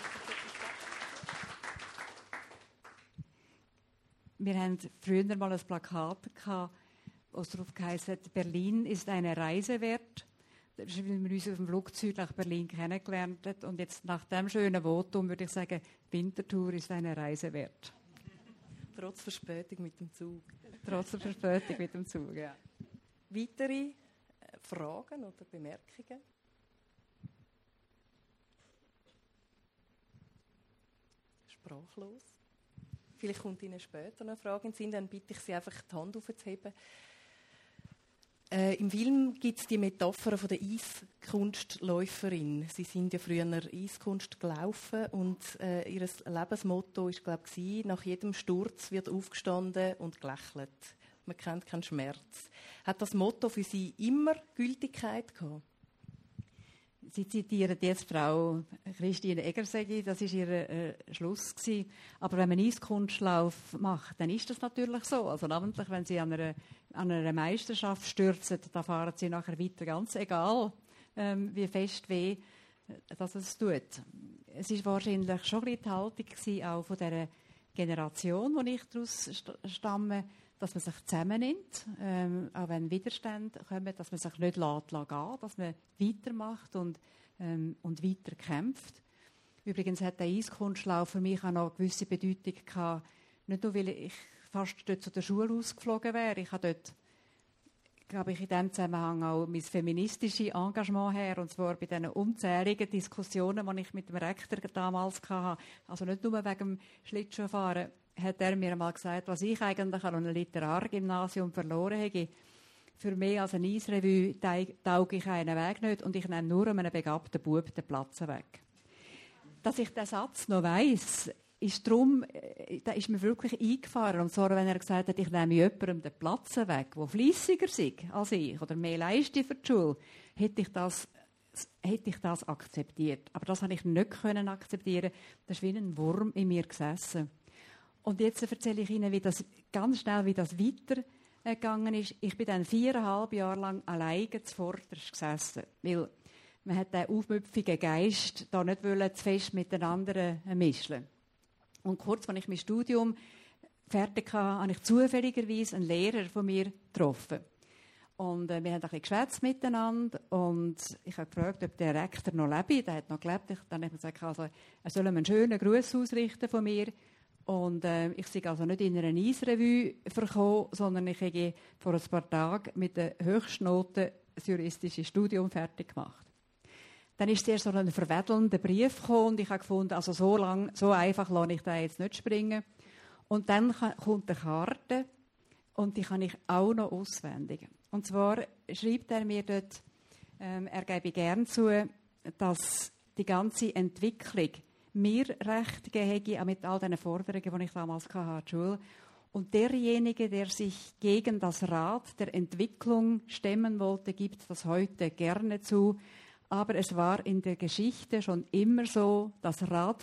[SPEAKER 2] Wir hatten früher mal ein Plakat, das darauf geheißen hat, Berlin ist eine Reise wert. Das ist, weil wir uns auf dem Flugzeug nach Berlin kennengelernt haben. Und jetzt nach dem schönen Votum würde ich sagen, Winterthur ist eine Reise wert.
[SPEAKER 1] Trotz Verspätung mit dem Zug.
[SPEAKER 2] Trotz der Verspätung mit dem Zug, ja.
[SPEAKER 1] Weitere Fragen oder Bemerkungen? Sprachlos. Vielleicht kommt Ihnen später noch eine Frage in den Sinn, dann bitte ich Sie einfach, die Hand aufzuheben. Im Film gibt es die Metapher von der Eiskunstläuferin. Sie sind ja früher Eiskunst gelaufen und ihr Lebensmotto war, glaube ich, nach jedem Sturz wird aufgestanden und gelächelt. Man kennt keinen Schmerz. Hat das Motto für Sie immer Gültigkeit gehabt?
[SPEAKER 2] Sie zitieren jetzt Frau Christine Egersegi, das war ihr Schluss gewesen. Aber wenn man Eiskunstlauf macht, dann ist das natürlich so. Also namentlich, wenn Sie an einer Meisterschaft stürzen, da fahren Sie nachher weiter, ganz egal, wie fest weh dass es tut. Es war wahrscheinlich schon die Haltung gewesen, auch von dieser Generation, wo ich daraus stamme, dass man sich zusammennimmt, auch wenn Widerstände kommen, dass man sich nicht gehen lässt, dass man weitermacht und weiter kämpft. Übrigens hat der Eiskunstlauf für mich auch noch eine gewisse Bedeutung gehabt, nicht nur, weil ich fast dort zu der Schule ausgeflogen wäre. Ich habe dort, glaube ich, in diesem Zusammenhang auch mein feministisches Engagement her, und zwar bei diesen unzähligen Diskussionen, die ich mit dem Rektor damals hatte. Also nicht nur wegen dem Schlittschuhfahren, hat er mir einmal gesagt, was ich eigentlich an einem Literargymnasium verloren habe. Für mich als eine Eisrevue tauge ich einen Weg nicht und ich nehme nur einem begabten Bub den Platz weg. Dass ich diesen Satz noch weiss, ist darum, da ist mir wirklich eingefahren. Und zwar, wenn er gesagt hat, ich nehme jemandem den Platz weg, der fleissiger ist als ich oder mehr leistet für die Schule, hätte ich das akzeptiert. Aber das konnte ich nicht akzeptieren. Das ist wie ein Wurm in mir gesessen. Und jetzt erzähle ich Ihnen ganz schnell, wie das weitergegangen ist. Ich bin dann 4,5 Jahre lang alleine zuvorderst gesessen, weil man hat den aufmüpfigen Geist da nicht zu fest mit den anderen mischen. Und kurz, als ich mein Studium fertig hatte, habe ich zufälligerweise einen Lehrer von mir getroffen. Und wir haben ein bisschen geschwätzt miteinander und ich habe gefragt, ob der Rektor noch lebt. Der hat noch gelebt. Dann habe ich gesagt, also, er soll ihm einen schönen Gruß ausrichten von mir. Und ich sei also nicht in einer Eisrevue verkommen, sondern ich habe vor ein paar Tagen mit der Höchstnoten das juristische Studium fertig gemacht. Dann ist zuerst so ein verwedelnder Brief gekommen und ich habe gefunden, also so einfach lasse ich da jetzt nicht springen. Und dann kommt eine Karte und die kann ich auch noch auswendig. Und zwar schreibt er mir dort, er gebe gern zu, dass die ganze Entwicklung mir recht gegeben hat, mit all den Forderungen, die ich damals hatte, die Schule. Und derjenige, der sich gegen das Rad der Entwicklung stemmen wollte, gibt das heute gerne zu. Aber es war in der Geschichte schon immer so, dass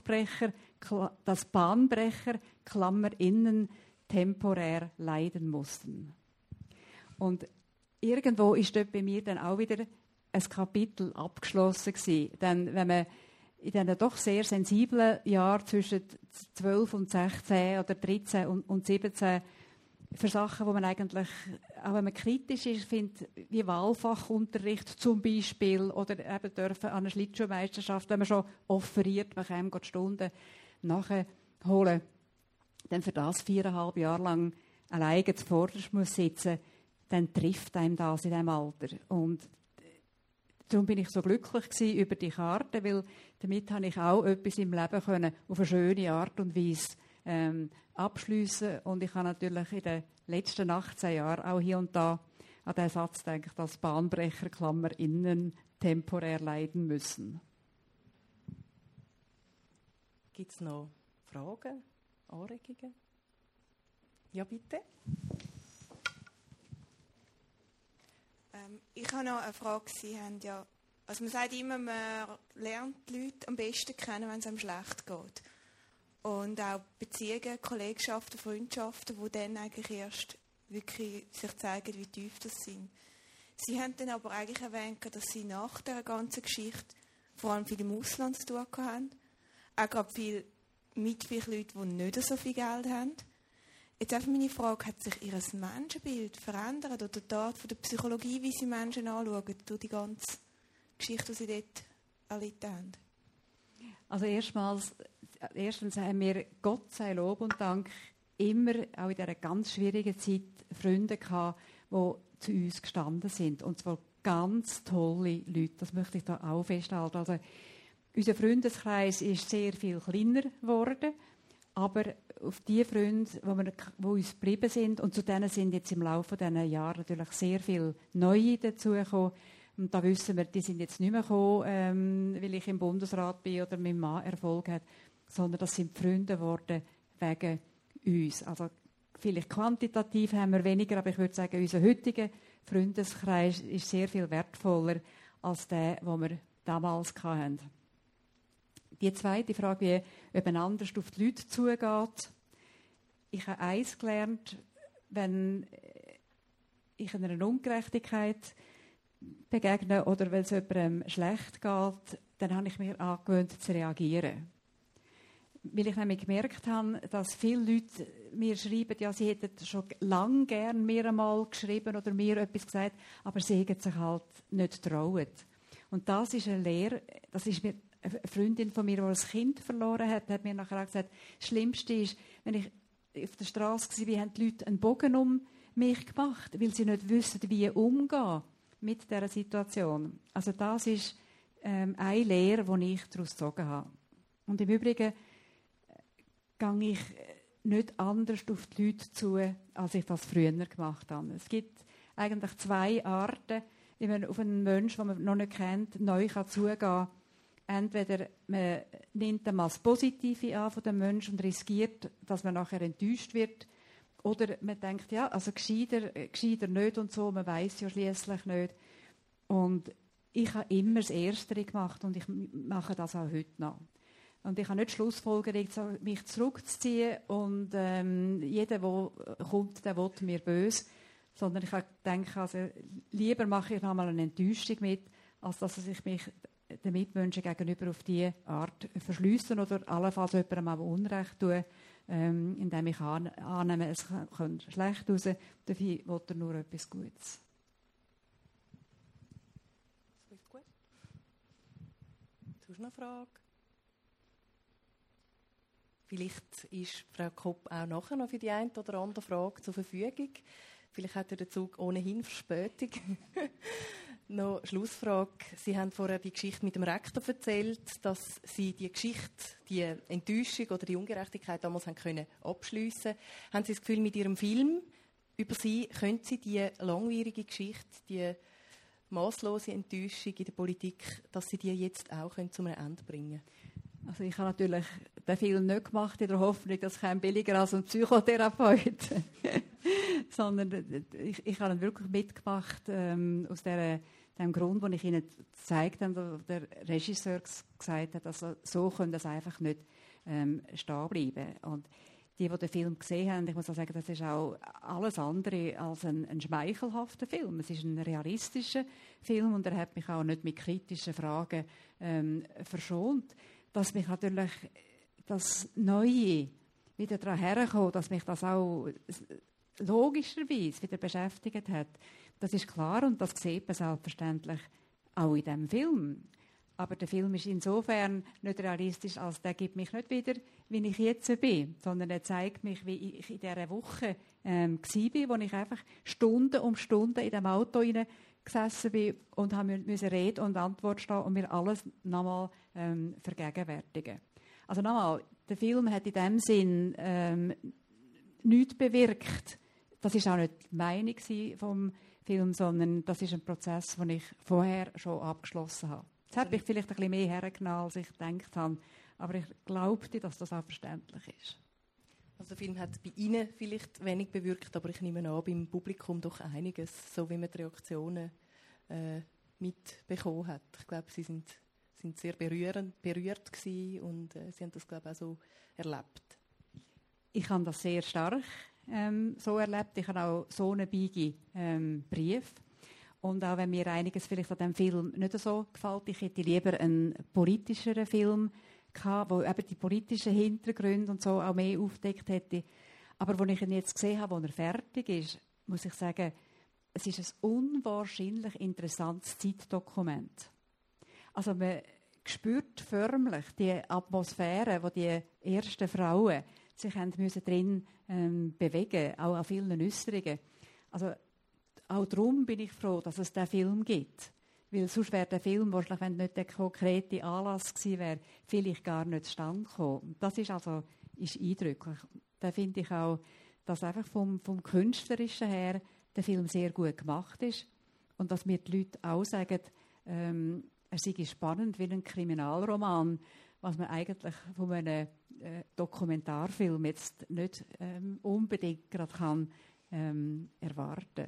[SPEAKER 2] Bahnbrecher, Klammer innen, temporär leiden mussten. Und irgendwo ist dort bei mir dann auch wieder ein Kapitel abgeschlossen gewesen. Denn wenn man in diesen doch sehr sensiblen Jahren zwischen 12 und 16 oder 13 und 17 für Sachen, wo man eigentlich, auch wenn man kritisch ist, findet, wie Wahlfachunterricht zum Beispiel oder eben dürfen an einer Schlittschuhmeisterschaft, wenn man schon offeriert, man kann die Stunden nachholen, dann für das 4,5 Jahre lang alleine zuvorderst muss sitzen, dann trifft einem das in diesem Alter. Und darum bin ich so glücklich gewesen über die Karte, weil damit habe ich auch etwas im Leben können, auf eine schöne Art und Weise abschliessen. Und ich habe natürlich in den letzten 18 Jahren auch hier und da an den Satz gedacht, dass Bahnbrecher, Klammer innen, temporär leiden müssen.
[SPEAKER 1] Gibt es noch Fragen, Anregungen? Ja, bitte.
[SPEAKER 4] Ich habe noch eine Frage. Sie haben ja, also man sagt immer, man lernt die Leute am besten kennen, wenn es einem schlecht geht. Und auch Beziehungen, Kollegschaften, Freundschaften, die dann eigentlich erst wirklich sich zeigen, wie tief das sind. Sie haben dann aber eigentlich erwähnt, dass Sie nach dieser ganzen Geschichte vor allem viel im Ausland zu tun haben. Auch gerade viel mit vielen Leuten, die nicht so viel Geld haben. Jetzt einfach meine Frage, hat sich Ihr Menschenbild verändert oder die Art von der Psychologie, wie Sie Menschen anschauen, durch die ganze Geschichte, die Sie dort erlitten haben?
[SPEAKER 2] Also erstens haben wir, Gott sei Lob und Dank, immer, auch in dieser ganz schwierigen Zeit, Freunde gehabt, die zu uns gestanden sind. Und zwar ganz tolle Leute. Das möchte ich da auch festhalten. Also, unser Freundeskreis ist sehr viel kleiner geworden. Aber auf die Freunde, die uns geblieben sind, und zu denen sind jetzt im Laufe dieser Jahre natürlich sehr viele neue dazugekommen. Und da wissen wir, die sind jetzt nicht mehr gekommen, weil ich im Bundesrat bin oder mein Mann Erfolg hat, sondern das sind Freunde geworden wegen uns. Also vielleicht quantitativ haben wir weniger, aber ich würde sagen, unser heutiger Freundeskreis ist sehr viel wertvoller als der, den wir damals hatten. Die zweite Frage, wie ob man anders auf die Leute zugeht. Ich habe eins gelernt, wenn ich einer Ungerechtigkeit begegne oder wenn es jemandem schlecht geht, dann habe ich mir angewöhnt zu reagieren. Weil ich nämlich gemerkt habe, dass viele Leute mir schreiben, ja, sie hätten schon lange gern mir einmal geschrieben oder mir etwas gesagt, aber sie hätten sich halt nicht getraut. Und das ist eine Lehre, das ist mir eine Freundin von mir, die ein Kind verloren hat mir nachher auch gesagt, das Schlimmste ist, wenn ich auf der Straße war, haben die Leute einen Bogen um mich gemacht, weil sie nicht wissen, wie umgehen mit dieser Situation. Also das ist eine Lehre, die ich daraus gezogen habe. Und im Übrigen gehe ich nicht anders auf die Leute zu, als ich das früher gemacht habe. Es gibt eigentlich zwei Arten, wie man auf einen Menschen, den man noch nicht kennt, neu zugehen kann. Entweder man nimmt einmal das Positive an von dem Menschen und riskiert, dass man nachher enttäuscht wird. Oder man denkt, ja, also gescheiter nicht und so, man weiß ja schliesslich nicht. Und ich habe immer das Erstere gemacht und ich mache das auch heute noch. Und ich habe nicht Schlussfolgerung, mich zurückzuziehen und jeder, der kommt, der will mir böse. Sondern ich denke, also, lieber mache ich noch mal eine Enttäuschung mit, als dass ich mich den Mitmenschen gegenüber auf diese Art verschliessen oder allenfalls jemandem auch Unrecht tun, indem ich annehme, es kommt schlecht raus, dafür will er nur etwas Gutes.
[SPEAKER 1] Gut. Hast du noch eine Frage? Vielleicht ist Frau Kopp auch nachher noch für die eine oder andere Frage zur Verfügung. Vielleicht hat der Zug ohnehin Verspätung. Noch eine Schlussfrage. Sie haben vorher die Geschichte mit dem Rektor erzählt, dass Sie die Geschichte, die Enttäuschung oder die Ungerechtigkeit damals haben können abschliessen. Haben Sie das Gefühl, mit Ihrem Film über Sie können Sie die langwierige Geschichte, die masslose Enttäuschung in der Politik, dass Sie die jetzt auch zu einem Ende bringen können?
[SPEAKER 2] Also ich habe natürlich den Film nicht gemacht in der Hoffnung, dass ich billiger als ein Psychotherapeut. Sondern ich habe ihn wirklich mitgemacht aus dem Grund, den ich Ihnen gezeigt habe, wo der Regisseur gesagt hat, also so können das einfach nicht stehen bleiben. Und die den Film gesehen haben, ich muss auch sagen, das ist auch alles andere als ein schmeichelhafter Film. Es ist ein realistischer Film und er hat mich auch nicht mit kritischen Fragen verschont. Dass mich natürlich das Neue wieder daran herkommt, dass mich das auch logischerweise wieder beschäftigt hat, das ist klar und das sieht man selbstverständlich auch in diesem Film. Aber der Film ist insofern nicht realistisch, als der gibt mich nicht wieder, wie ich jetzt bin, sondern er zeigt mich, wie ich in dieser Woche war, wo ich einfach Stunden um Stunden in dem Auto gesessen bin und musste Rede und Antwort stehen und mir alles nochmal vergegenwärtigen. Also nochmal, der Film hat in dem Sinn nichts bewirkt. Das war auch nicht die Meinung vom Film, sondern das ist ein Prozess, den ich vorher schon abgeschlossen habe. Jetzt habe ich vielleicht ein bisschen mehr hergenommen, als ich gedacht habe, aber ich glaubte, dass das auch verständlich ist.
[SPEAKER 1] Also der Film hat bei Ihnen vielleicht wenig bewirkt, aber ich nehme an, beim Publikum doch einiges, so wie man die Reaktionen mitbekommen hat. Ich glaube, Sie sind sehr berührt gewesen und Sie haben das, glaube ich, auch so erlebt.
[SPEAKER 2] Ich habe das sehr stark so erlebt. Ich habe auch so einen Brief. Und auch wenn mir einiges vielleicht an diesem Film nicht so gefällt, ich hätte lieber einen politischeren Film gehabt, der eben die politischen Hintergründe und so auch mehr aufgedeckt hätte. Aber als ich ihn jetzt gesehen habe, als er fertig ist, muss ich sagen, es ist ein unwahrscheinlich interessantes Zeitdokument. Also man spürt förmlich die Atmosphäre, wo die ersten Frauen sich müssen drin bewegen, auch an vielen Äußerungen. Also auch darum bin ich froh, dass es diesen Film gibt. Weil sonst wäre der Film, wahrscheinlich, wenn nicht der konkrete Anlass gewesen wäre, vielleicht gar nicht zustande gekommen. Das ist eindrücklich. Da finde ich auch, dass einfach vom Künstlerischen her der Film sehr gut gemacht ist. Und dass mir die Leute auch sagen, er sei spannend wie ein Kriminalroman, was man eigentlich von einem Dokumentarfilm jetzt nicht unbedingt gerade kann erwarten.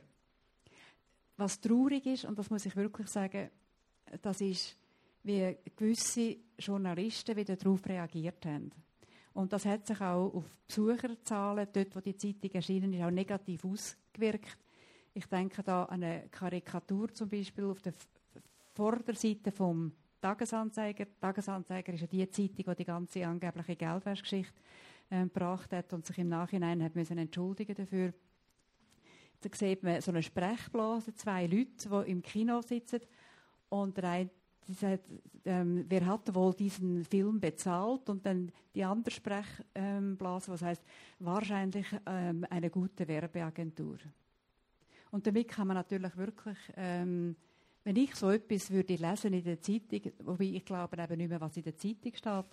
[SPEAKER 2] Was traurig ist, und das muss ich wirklich sagen, das ist, wie gewisse Journalisten wieder darauf reagiert haben. Und das hat sich auch auf die Besucherzahlen, dort wo die Zeitung erschienen ist, auch negativ ausgewirkt. Ich denke da an eine Karikatur zum Beispiel auf der Vorderseite vom Tagesanzeiger. Der Tagesanzeiger ist ja die Zeitung, die ganze angebliche Geldwäschgeschichte gebracht hat und sich im Nachhinein hat müssen entschuldigen dafür. Da sieht man so eine Sprechblase, 2 Leute, die im Kino sitzen und der eine sagt, wer hat wohl diesen Film bezahlt? Und dann die andere Sprechblase, was heißt wahrscheinlich eine gute Werbeagentur. Und damit kann man natürlich wirklich, wenn ich so etwas würde lesen in der Zeitung, wobei ich glaube eben nicht mehr, was in der Zeitung steht,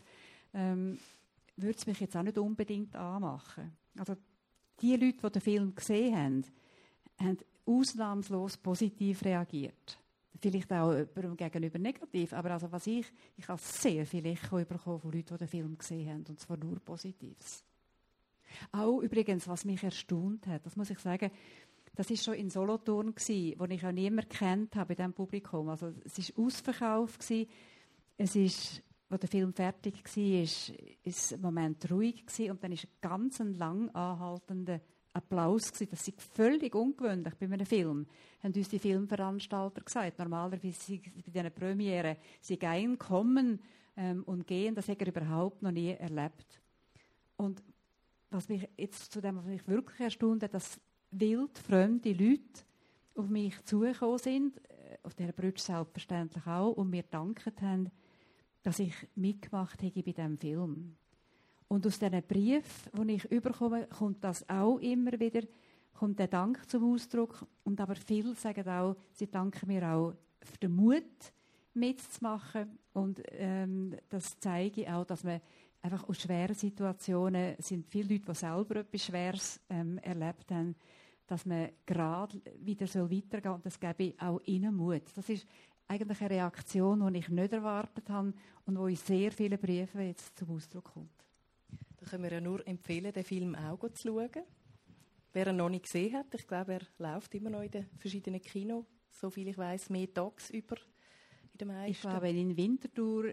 [SPEAKER 2] würde es mich jetzt auch nicht unbedingt anmachen. Also die Leute, die den Film gesehen haben ausnahmslos positiv reagiert. Vielleicht auch gegenüber negativ, aber also ich habe sehr viel Echo bekommen von Leuten, die den Film gesehen haben, und zwar nur Positives. Auch übrigens, was mich erstaunt hat, das muss ich sagen, das war schon in Solothurn, wo ich auch niemanden kennt habe in diesem Publikum. Also es war ausverkauft. Es ist, als der Film fertig war, ist ein Moment ruhig gewesen, und dann ist ein ganz lang anhaltender Applaus gewesen. Das ist völlig ungewöhnlich bei einem Film, haben uns die Filmveranstalter gesagt. Normalerweise bei diesen Premieren, sie gehen, kommen und gehen, das hat er überhaupt noch nie erlebt. Und was mich jetzt zu dem, was mich wirklich erstaunt hat, dass wildfremde Leute auf mich zugekommen sind, auf dieser Brücke selbstverständlich auch, und mir gedankt haben, dass ich mitgemacht habe bei diesem Film. Und aus diesen Briefen, die ich überkomme, kommt das auch immer wieder, kommt der Dank zum Ausdruck. Und aber viele sagen auch, sie danken mir auch für den Mut, mitzumachen. Und das zeige auch, dass man einfach aus schweren Situationen, es sind viele Leute, die selber etwas Schweres erlebt haben, dass man gerade wieder weitergehen soll. Und das gebe ich auch ihnen Mut. Das ist eigentlich eine Reaktion, die ich nicht erwartet habe und die in sehr vielen Briefen jetzt zum Ausdruck kommt.
[SPEAKER 1] Da können wir ja nur empfehlen, den Film auch zu schauen. Wer ihn noch nicht gesehen hat, ich glaube, er läuft immer noch in den verschiedenen Kinos. So viel ich weiss, mehr tagsüber in den meisten.
[SPEAKER 2] Ich glaube, in Winterthur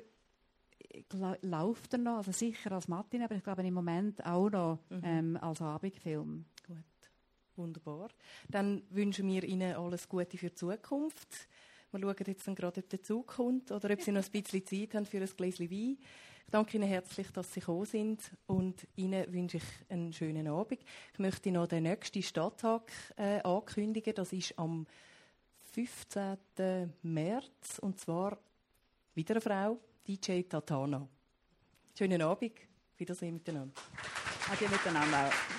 [SPEAKER 2] läuft er noch, also sicher als Matin, aber ich glaube im Moment auch noch als Abendfilm.
[SPEAKER 1] Gut, wunderbar. Dann wünschen wir Ihnen alles Gute für die Zukunft. Wir schauen jetzt dann gerade, ob der Zug kommt oder ob Sie noch ein bisschen Zeit haben für ein Gläschen Wein. Ich danke Ihnen herzlich, dass Sie gekommen sind, und Ihnen wünsche ich einen schönen Abend. Ich möchte noch den nächsten Stadttag ankündigen. Das ist am 15. März, und zwar wieder eine Frau, DJ Tatana. Schönen Abend, Wiedersehen miteinander.
[SPEAKER 2] Adieu miteinander auch.